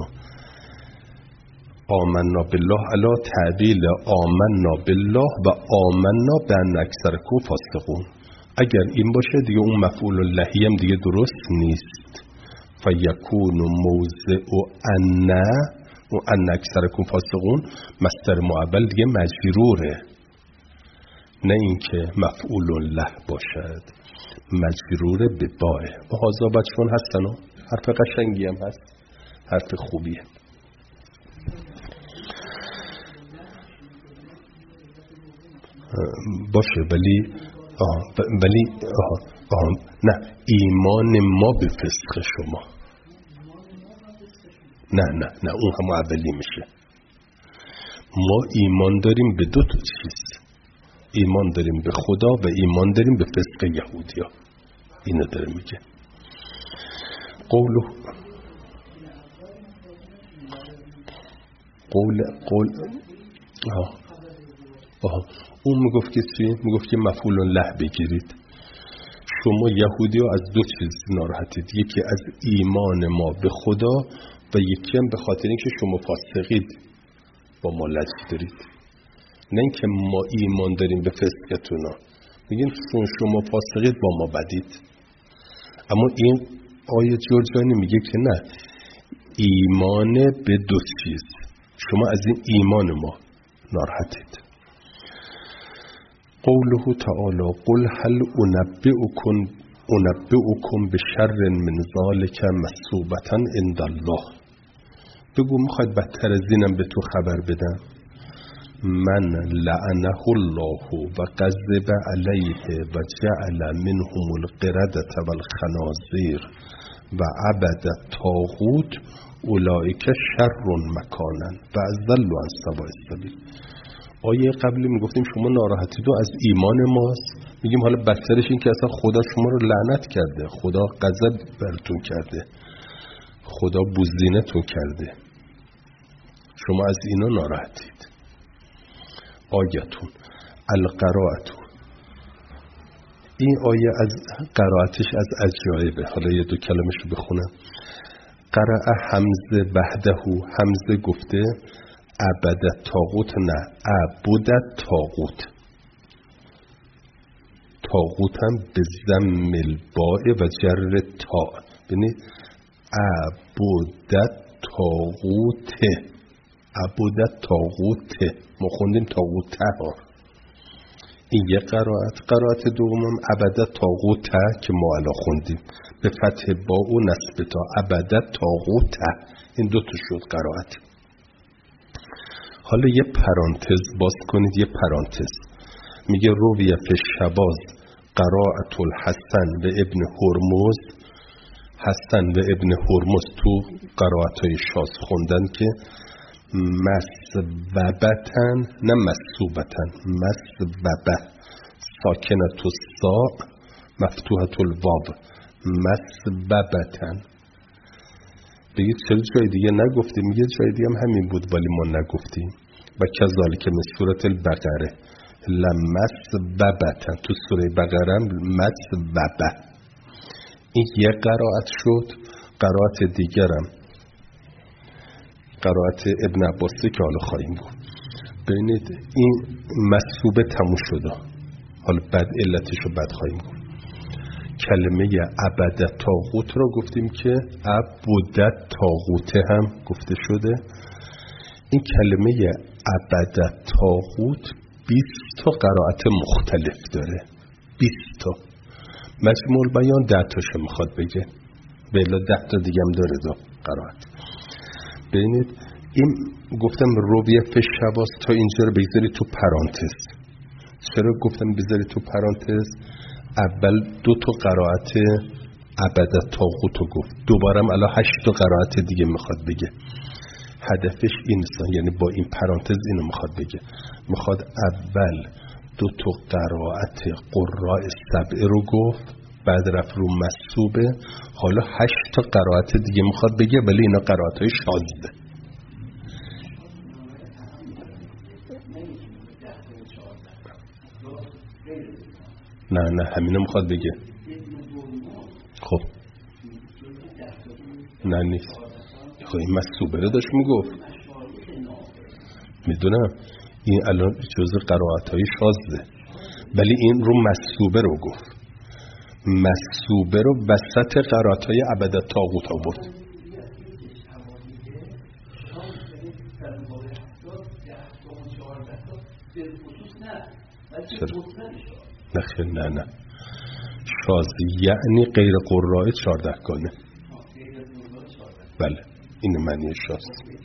آمنا بالله علا تعبیل آمنا بالله و آمنا به ان اکثرکم فاسقون. اگر این باشه دیگه اون مفعول اللهی هم دیگه درست نیست. فیکون موضع ان و ان اکثرکم فاسقون مصدر معول دیگه مجروره، نه اینکه مفعول الله باشد، مجروره به باه. و هازا بچون هستن و حرف قشنگی هم هست، حرف خوبیه. باشه ولی آه ولی آه آه نه، ایمان ما به فسق شما، نه نه نه اون هم اولی میشه. ما ایمان داریم به دو تا چیز، ایمان داریم به خدا و ایمان داریم به فسق یهودیا. اینو داره میگه. قول قول قول آه آه اون میگفت که چی؟ میگفت که مفعول له بگیرید. شما یهودی ها از دو چیز ناراحتید، یکی از ایمان ما به خدا و یکی هم به خاطر اینکه شما فاسقید با ما لجه دارید. نه اینکه ما ایمان داریم به فسقتونا، میگیم چون شما فاسقید با ما بدید. اما این آیه جرجانی میگه که نه، ایمان به دو چیز، شما از این ایمان ما ناراحتید. قوله تعالی قل هل انبئکم انبئکم بشر من ذلک مثوبة عند الله. بگو میخواید بدتر از اینم به تو خبر بدم؟ من لعنه الله و غضب علیه و جعل منهم القردة والخنازیر و عبد الطاغوت اولئک شر مکانا و اضل عن سواء السبیل. آیه قبلی میگفتیم شما ناراحتی تو از ایمان ماست، میگیم حالا بدترش این که اصلا خدا شما رو لعنت کرده، خدا غضب براتون کرده، خدا بوزینتون کرده، شما از اینا ناراحتید. آیتون القراءتون، این آیه از قرائتش از عجایبه. حالا یه دو کلمشو بخونم. قرأ حمزه وحده، حمزه گفته عبد طاغوت، نه عبد طاغوت، طاغوت هم به ضم الباء و جر تا، یعنی عبد طاغوت، عبد طاغوت، ما خوندیم طاغوت ها. این یه قرائت. قرائت دومم عبد طاغوت که ما الان خوندیم به فتح با و نصب تا، عبد طاغوت. این دو تا شد قرائت. حالا یه پرانتز باز کنید، یه پرانتز میگه رویه فی شباز قرائت الحسن و ابن هرمز. حسن و ابن هرمز تو قرائت های شاز خوندن که مسببتن نه مسوبتن، مسببه ساکنت الساء مفتوحت الواو، مسببتن. بگید چرا جای دیگه نگفتیم؟ میگه جای دیگه هم همین بود ولی ما نگفتیم. و کذالک من سورة البقره لمسببتن، تو سوره بقره هم مسببه. این یه قرائت شد. قرائت دیگرم قرائت ابن عباسی که حالا خواهیم گفت. ببینید این مسوبه تموم شده، حالا بعد علتشو بعد خواهیم گفت. کلمه عبد طاغوت رو گفتیم که عبد طاغوت هم گفته شده. این کلمه عبد طاغوت بیست تا قرائت مختلف داره، بیست تا. مجموع بیان ده تاشو میخواد بگه، بلا ده تا دیگه هم داره دو قرائت. ببینید این گفتم رویه فی شباز، تا اینجا رو بگذاری تو پرانتز. چرا گفتم بذاری تو پرانتز؟ اول دو تا قرائت عبد طاغوت رو گفت، دوبارم الان هشت تا قرائت دیگه میخواد بگه. هدفش این است، یعنی با این پرانتز اینو میخواد بگه، میخواد اول دو تا قرائت قراء سبعه رو گفت، بعد رفت رو مسوبه، حالا هشت تا قرائت دیگه میخواد بگه، ولی اینا قرائت های شاذه. نه نه همینو میخواد بگه. خب نه نیست، خب این مسوبه رو داشت میگفت. میدونم این الان جزء قرائت های شاذه، ولی این رو مسوبه رو گفت. مسوبه رو وسط قرائت های عبد طاغوت آورد. نه نه نه شاذ یعنی غیر قراء چهارده گانه. بله این معنی شاذ.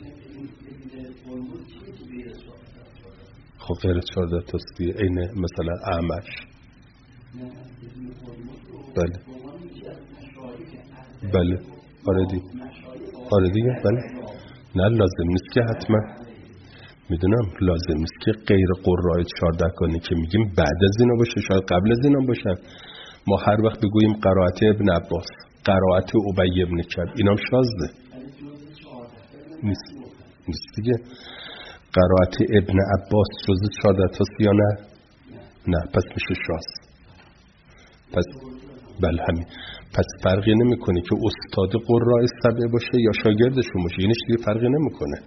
خب غیر چهارده تاست این مثلا اعمش. بله بله آره دیگه، آره دیگه بله. نه لازم نیست که حتما، میدونم لازم نیست که غیر قراء چهارده گانه که میگیم بعد از اینا باشه، شاید قبل از اینا باشن. ما هر وقت بگوییم قرائت ابن عباس، قرائت ابی ابن کعب، اینام شاذه نیست. نیست دیگه. قرائت ابن عباس جزء چهارده تاست یا نه؟ نه، پس میشه شاذ. پس بله همین. پس فرقی نمیکنه که استاد قراء سبعه باشه یا شاگردشون باشه، یعنی دیگه فرقی نمیکنه.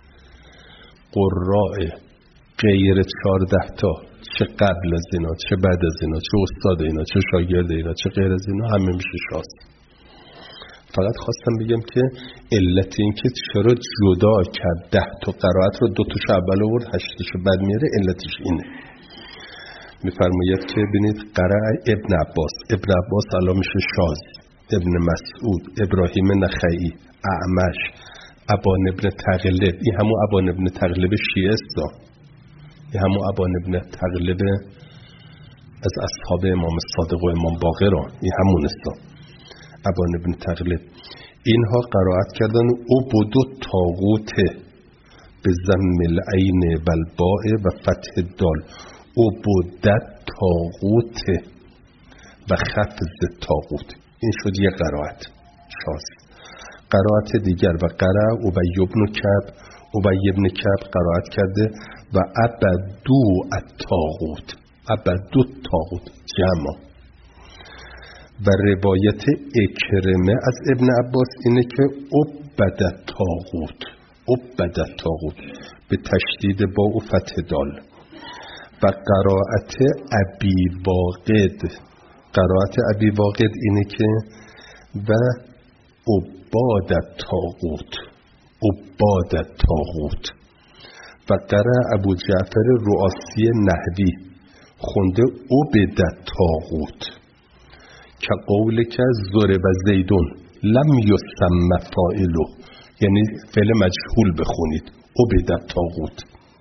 قراء غیر چهارده تا، چه قبل از اینا چه بعد از اینا، چه استاد اینا چه شاگرد اینا چه غیر از اینا، همه میشه شاذ. فقط خواستم بگم که علت این که چرا جدا کرد ده تا قرائت رو، دو تاشو اول آورد هشتاشو بعد میاره، علتش اینه. میفرماید که ببینید قرأ ابن عباس، ابن عباس الان میشه شاذ، ابن مسعود، ابراهیم نخعی، اعمش، ابان ابن تغلب. این همون ابان ابن تغلب شیعه است، این همون ابان ابن تغلب از اصحاب امام صادق و امام باقر، این همون است، ابان ابن تغلب. اینها قرائت کردن او بدو طاغوته به ضم العین و الباء و فتح دال، او بدت طاغوته و خفض طاغوت. این شد یک قرائت شاذ. قرائت دیگر و قرأ ابی بن کعب، ابی بن کعب قرائت کرده و عبدو الطاغوت، عبدو الطاغوت جمع. و روایت اکرمه از ابن عباس اینه که عبد الطاغوت، عبد الطاغوت به تشدید با و فتح دال. و قرائت ابی واقد، قرائت ابی واقد اینه که و عباد الطاغوت، عباد الطاغوت. و قرأ ابو جعفر رؤاسی نحوی خونده عبد الطاغوت که قول که ضرب زیدون لم یسمى فاعله، یعنی فعل مجهول بخونید عبد الطاغوت.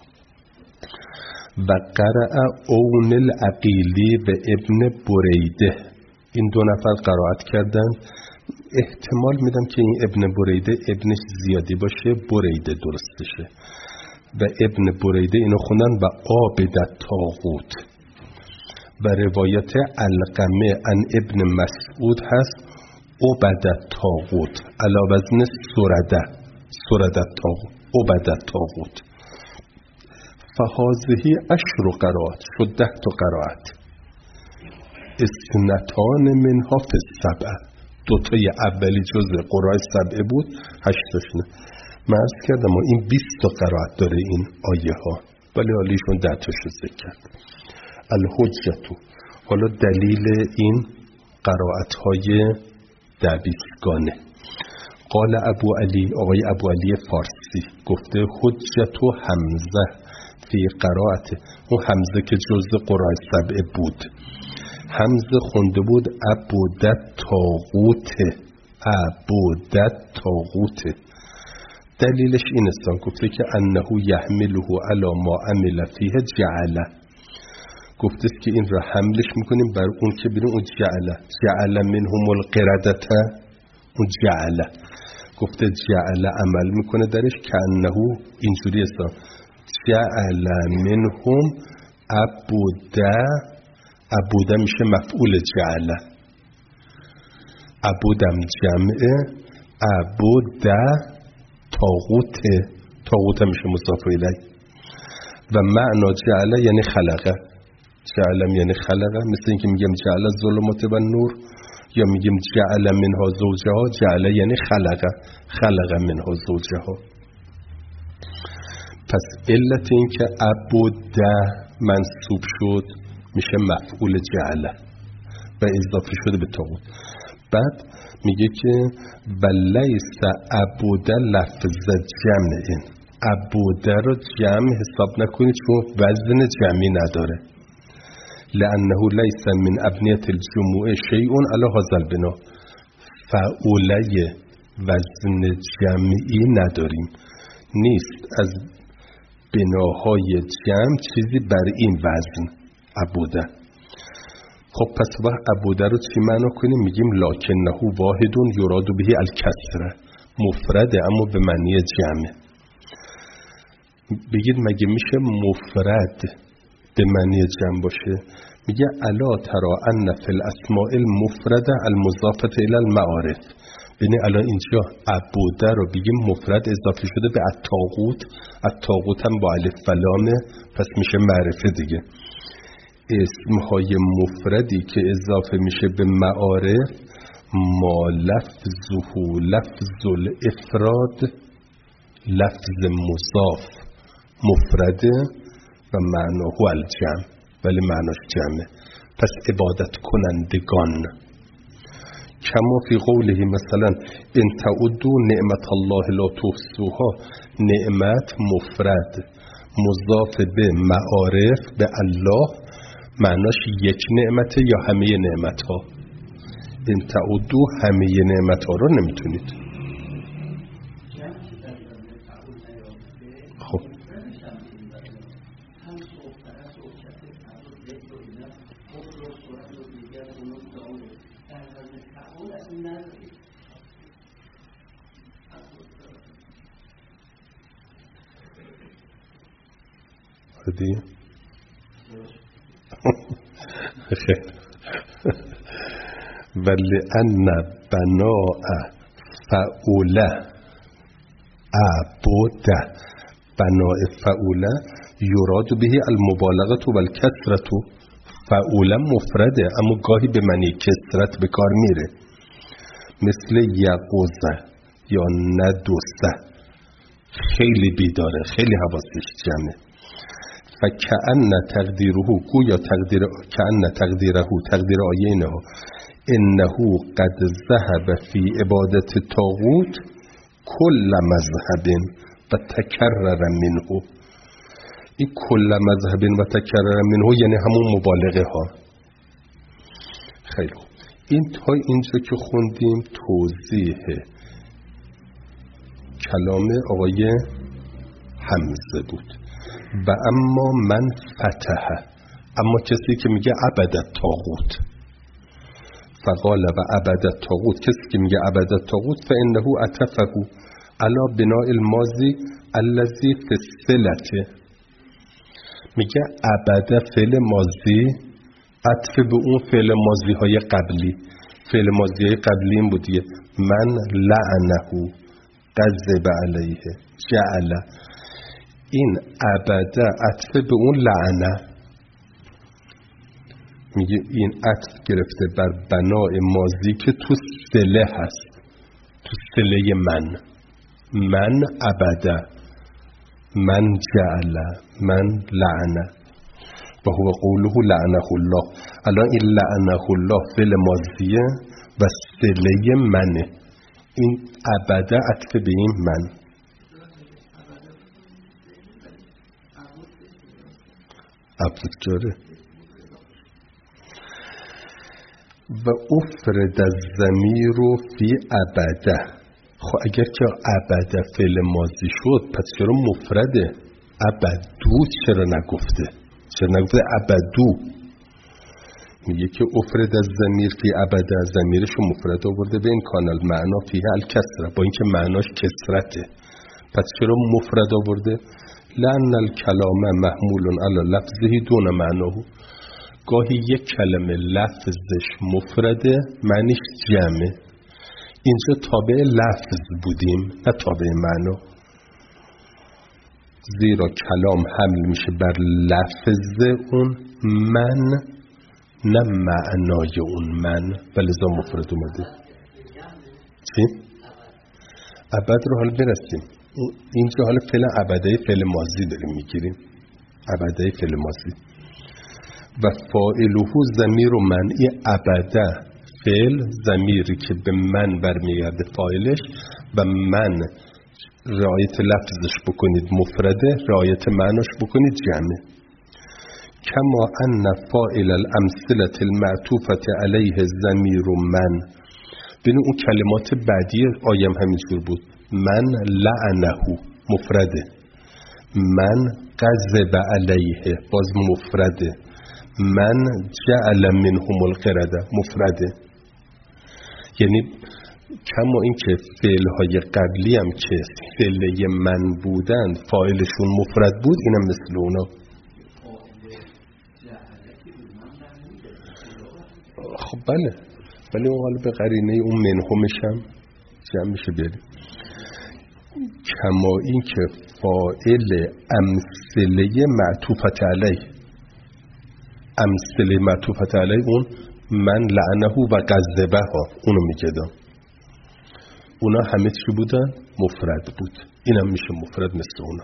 و قرأ اون العقیلی به ابن بریده، این دو نفر قرائت کردن. احتمال میدم که این ابن بریده ابنش زیادی باشه، بریده درستشه. و ابن بریده اینو خوندن و عابد الطاغوت. و روایت علقمه عن ابن مسعود هست عبد الطاغوت علی وزن سرده، سرده الطاغوت، عبد الطاغوت. فهذه عشر قرائت، شد ده تا قرائت. اثنتان منها فی السبع، دوتای اولی جزء قرآن سبعه بود، هشتاش نه. من عرض کردم این بیست تا قرائت داره این آیه ها، ولی حالیشون ده تاشو ذکر کرد. الحجتو، حالا دلیل این قرائت های دبیسگانه. قال ابو علی، آقای ابو علی فارسی گفته حجتو حمزه فی قرائت، اون حمزه که جزء قرآن سبعه بود، حمزه خونده بود عبودت طاغوت، عبودت طاغوت. دلیلش این است گفته که انه یحمله علی ما عمل فیه جعله، گفته که این را حملش میکنیم بر اون که بیرون اون جعله، جعله منهم القردة، اون جعله گفته جعله عمل میکنه درش که انه اینجوری است، جعله منهم عبوده، عبوده میشه مفعول جعله، عبودم جمعه، عبوده طاغوت، طاغوت میشه مضاف الیه. و معنا جعله یعنی خلقه، جعلم یعنی خلقه، مثل اینکه میگم جعل ظلمات و نور، یا میگم جعل منها زوجها، جعل یعنی خلقه، خلقه منها زوجها. پس علت این که عبوده منصوب شد میشه مفعول جعله و اضافه شده به طاغوت. بعد میگه که ولیس عبوده لفظ جمع، این عبوده رو جمع حساب نکنید چون وزن جمعی نداره، لانه لیس من ابنیت الجموع شیء علی هذا البنا، فعوله وزن جمعی نداریم، نیست از بناهای جمع چیزی بر این وزن عبوده. خب پس وقت عبوده رو چی معنا کنیم؟ میگیم لکنه واحدون یراد به الکسره، مفرده اما به معنی جمع. بگید مگه میشه مفرد به معنی جمع باشه؟ میگه الا ترى ان فی الاسماء المفرده المضافه الی المعارف، یعنی الان اینجا عبوده رو بگیم مفرد اضافه شده به الطاغوت، الطاغوت هم با الف و لامه، پس میشه معرفه دیگه. اسمهای مفردی که اضافه میشه به معارف ما لفظه لفظ الافراد، لفظ مضاف مفرده و معناه الجمع، ولی معناش جمعه. پس عبادت کنندگان، کما فی قوله مثلا ان تعدوا نعمت الله لا تحصوها، نعمت مفرد مضاف به معارف به الله، معناش یک نعمته یا همه نعمت ها؟ این تعدو همه نعمت ها رو نمیتونید. خب خیلی ولی ان بناء فعوله عبود بناء فعوله یراد به المبالغه و الکثرت. فعوله مفرده اما گاهی به معنی کثرت به کار میره، مثل یقوزه یا ندوسته، خیلی بیداره، خیلی حواسش جمعه. فکأن تقدیره گویا تقدیر کأن تقدیره تقدیر آیینه انه قد ذهب فی عبادت طاغوت کل مذهب و تکرر منه. این کل مذهب و تکرر منه یعنی همون مبالغه ها. خیلی خوب، این تا اینجا که خوندیم توضیح کلام آقای حمزه بود. و اما من فتح، اما کسی که میگه عبدت طاغوت، فقال و عبدت طاغوت، کسی که میگه عبدت طاغوت فانه عطفه علی بناء الماضی الذی فی الصلة، میگه عبده فعل ماضی عطف به اون فعل ماضی های قبلی. فعل ماضی های قبلی این بودیه من لعنه غضب علیه جعل. این عبده عطف به اون لعنه، میگه این عطف گرفته بر بناء ماضی که تو صله هست، تو صله من من عبده، من جعل، من لعنه. و هو قوله لعنه الله. الان این لعنه الله فعل ماضیه و صله منه. این عبده عطف به این من. عبد جاره. و افرد الضمیر فی عبده. خب اگر که عبده فعل ماضی شد پس چرا مفرده؟ عبدو چرا نگفته؟ چرا نگفته عبدو؟ میگه که افرد الضمیر فی عبده، ضمیرشو مفرد آورده به این کانال معنا فیه الکسره، با اینکه معناش کسرته، پس چرا مفرد آورده؟ لأن الکلام محمول علی لفظه دون معناه. گاهی یک کلمه لفظش مفرده معنیش جمعه. اینجا تابع لفظ بودیم نه تابع معنا، زیرا کلام حمل میشه بر لفظ اون من نه معنای اون من، ولذا مفرد اومده. چی؟ عبد رو حال برسیم. اینجا حال فعل عبده فعل ماضی داریم میگیریم، عبده فعل ماضی. و فاعله ضمیر و من. این عبده فعل ضمیری که به من برمیگرده فاعلش، و من رعایت لفظش بکنید مفرده، رعایت معناش بکنید جمعه. کما ان فاعل الامثله المعطوفه علیه ضمیر من. ببین اون کلمات بعدی آیم همینجور بود. من لعنه مفرده، من غضب علیه باز مفرده، من جعل منهم القرده مفرده. یعنی کما این که فعلهای قبلی هم که فعله من بودن فاعلشون مفرد بود، اینم مثل اونا. خب بله، ولی اون حالا به قرینه اون منهمش هم جمع میشه بریم. کما این که فاعل امثله معطوفت علیه، امثله معطوفت علیه اون من لعنه و غضبه ها، اونو میگدم. اونا همه چی بودن؟ مفرد بود. اینم میشه مفرد مثل اونا.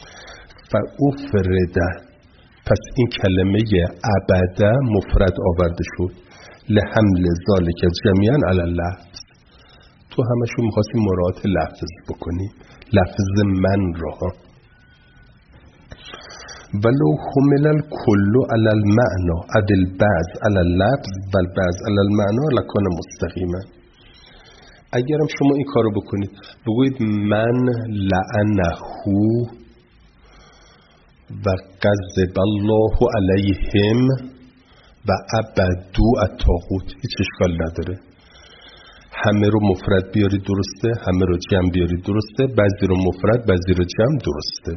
فافرده، پس این کلمه عبده مفرد آورده شد. لحمل ذالک جمیعا علی اللفظ. تو همشون میخواستی مراعات لفظ بکنی، لفظ من را. ولو حمل الكل على المعنى أو البعض على اللفظ والبعض على المعنى لكان مستقیما. اگرم شما این کارو بکنید بگویید من لعنه و غضب الله علیهم و عبدوا الطاغوت، هیچ اشکال نداره. همه رو مفرد بیاری درسته، همه رو جمع بیاری درسته، بعضی رو مفرد بعضی رو جمع درسته.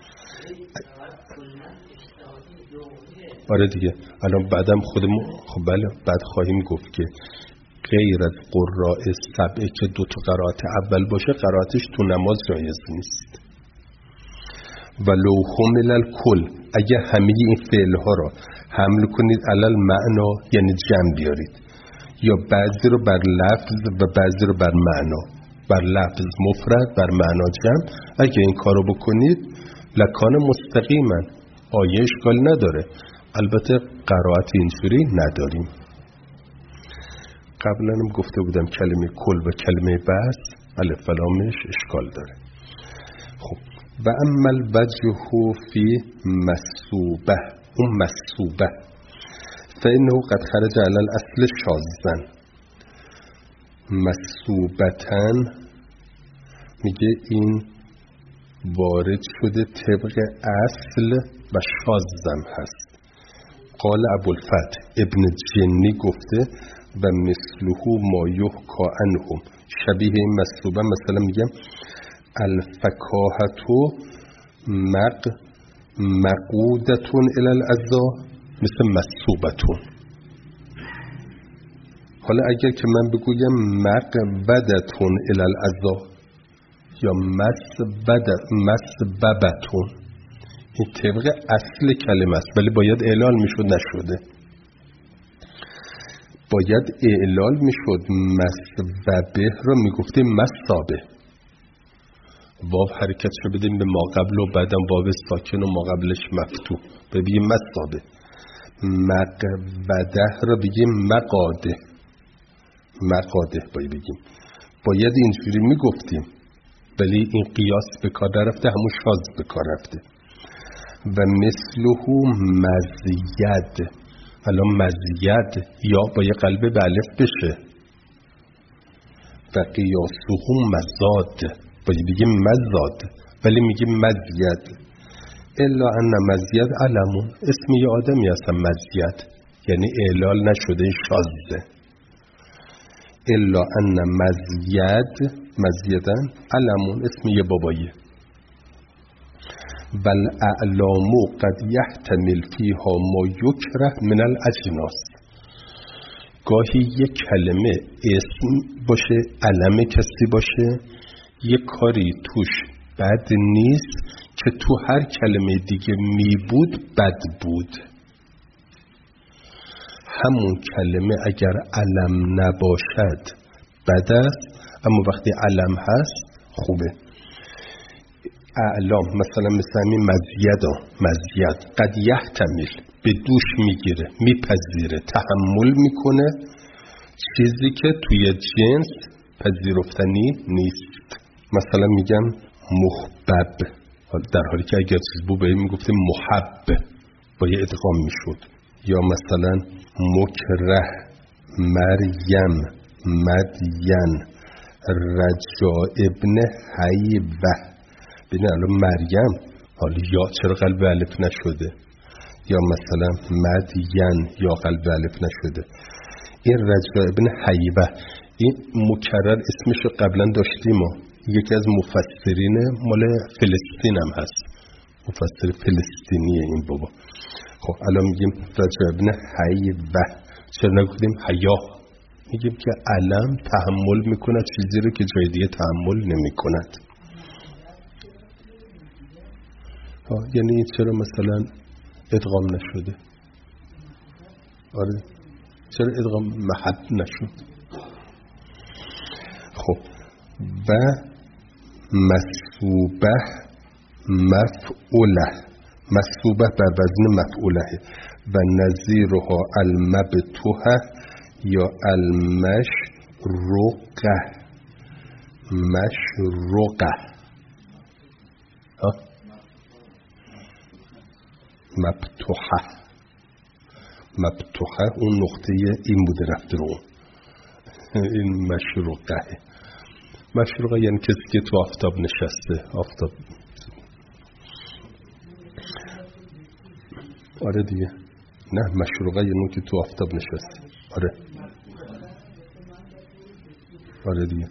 آره دیگه الان بعدم خودمون خب بله بعد خواهیم گفت که غیر از قراء سبعه که دو تا قرائت اول باشه قرائتش تو نماز جایز نیست. ولو حمل الکل، اگه همه این فعل ها رو حمل کنید علل معنا یعنی جمع بیارید، یا بعضی رو بر لفظ و بعضی رو بر معنا، بر لفظ مفرد بر معنا جمع، اگه این کارو بکنید لکان مستقیما، آیه اشکال نداره. البته قرائت اینجوری نداریم. قبلا هم گفته بودم کلمه کل و کلمه بس الف و لامش اشکال داره. خب و اما الوجه فی مسوبه، اون مسوبه فإنه قد خرج علی الاصل شاذا. مسوبتن میگه این وارد شده طبق اصل و شاذم هست. قال ابوالفتح ابن جنی گفته و مثله ما یحکا عنهم، شبیه این مسوبه مثلا میگم الفکاهتو مق مقودتون الی الاعضا مثل مسوبتون. حالا اگر که من بگویم مقبدتون الی الاعضا یا مسببتون، این طبق اصل کلمه است ولی باید اعلال میشد نشده، باید اعلال میشد. مسببه رو میگفتیم مسابه، واو حرکت رو بدیم به ما قبل و بعدم واو ساکن و ما قبلش مفتوح بگیم مسابه. مقبده رو بگیم مقاده، مقاده باید بگیم، باید اینجوری میگفتیم ولی این قیاس به کار رفته، همون شاذ به کار رفته. و مثله مزید، الان مزید یا با یه قلب به الف بشه و قیاسه مزاد، باید بگیم مزاد ولی میگیم مزید. الا ان مزید علمون، اسم یه آدمی هستم مزید، یعنی اعلال نشده شاذه. الا ان مزید، مزیدن علمون اسم یه بابایه. بل اعلامو قد یحتمل فیها ما یکره من الاجناس، گاهی یک کلمه اسم باشه، علم کسی باشه، یک کاری توش بد نیست که تو هر کلمه دیگه می بود بد بود. همون کلمه اگر علم نباشد بد است، اما وقتی علم هست خوبه. اعلام مثلا مثل همین مزید ها، مزید قد یحتمل به دوش میگیره، میپذیره، تحمل میکنه چیزی که توی جنس پذیرفتنی نیست. مثلا میگم محبب در حالی که اگر چیز بود باید میگفتیم محب، باید ادغام میشد. یا مثلا مکره، مریم، مدین، رجا ابن حیبه. ببین الان مریم، حالا یا چرا قلب الف نشده؟ یا مثلا مدین یا قلب الف نشده. این رجا ابن حیبه، این مکرر اسمشو قبلا داشتیم ما، یکی از مفسرین مال فلسطین هم هست، مفسر فلسطینیه این بابا. خب الان میگیم رجا ابن حیبه، چرا نگفتیم حیا؟ میگیم که علم تحمل میکند چیزی رو که جای دیگه تحمل نمیکند. یعنی چرا مثلا ادغام نشده؟ آره چرا ادغام محب نشد؟ خب و مسوبه مفعوله، مسوبه بر وزن مفعوله و نظیرها المبتوحه یا المشروقه، مشروقه. ها مفتوحه. مفتوحه اون نقطه این بوده رفته رو این مشروقه. مشروقه یعنی کسی که تو آفتاب نشسته. آفتاب آره دیگه. نه مشروقه یعنی که تو آفتاب نشسته. آره آره دیگه.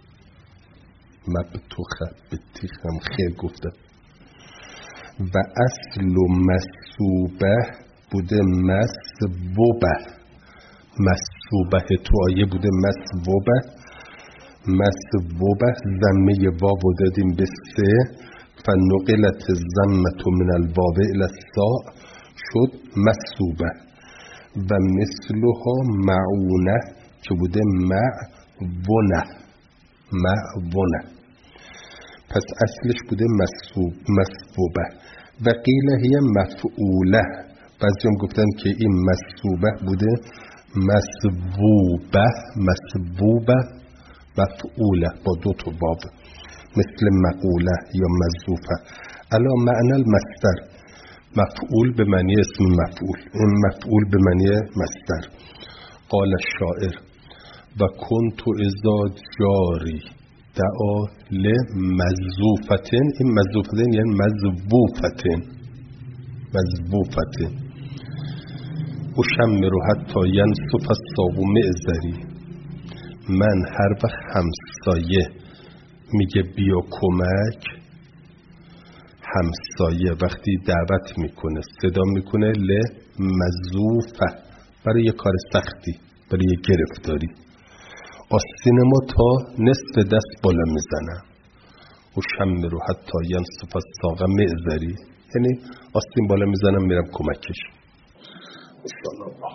مفتوحه بتیخم خیل گفته. و اصل و مسوبه بوده مسبوبه. مسبوبه تو آیه بوده مسبوبه. مسبوبه ضمه واو دادیم به سه فنقلت الضمه من الواو الی الساء شد مسوبه. و مثلها معونه که بوده معونه. معونه پس اصلش بوده مسبوب مسبوبه. و قیل هی مفعوله. بعضی هم گفتن که این مسبوبه بوده مسبوبه. مسبوبه مفعوله با دو تا باب مثل مقوله یا مظروفه. الا معنی المصدر مفعول به معنی اسم مفعول. این مفعول به معنی مصدر. قال الشاعر و کنت اذا جاری دعا لمظروفتن. این مظروفتن یعنی مظروفتن. مظروفتن اشمر حتی ینصف الصاغ معذری. من هر وقت همسایه میگه بیا کمک، همسایه وقتی دعوت میکنه صدا میکنه لمظروفه برای یه کار سختی، برای یه گرفتاری. آستین ما تا نصف دست بالا میزنم. و شمر رو حتی ینصف الساق معذری یعنی آستین بالا میزنم میرم کمکش.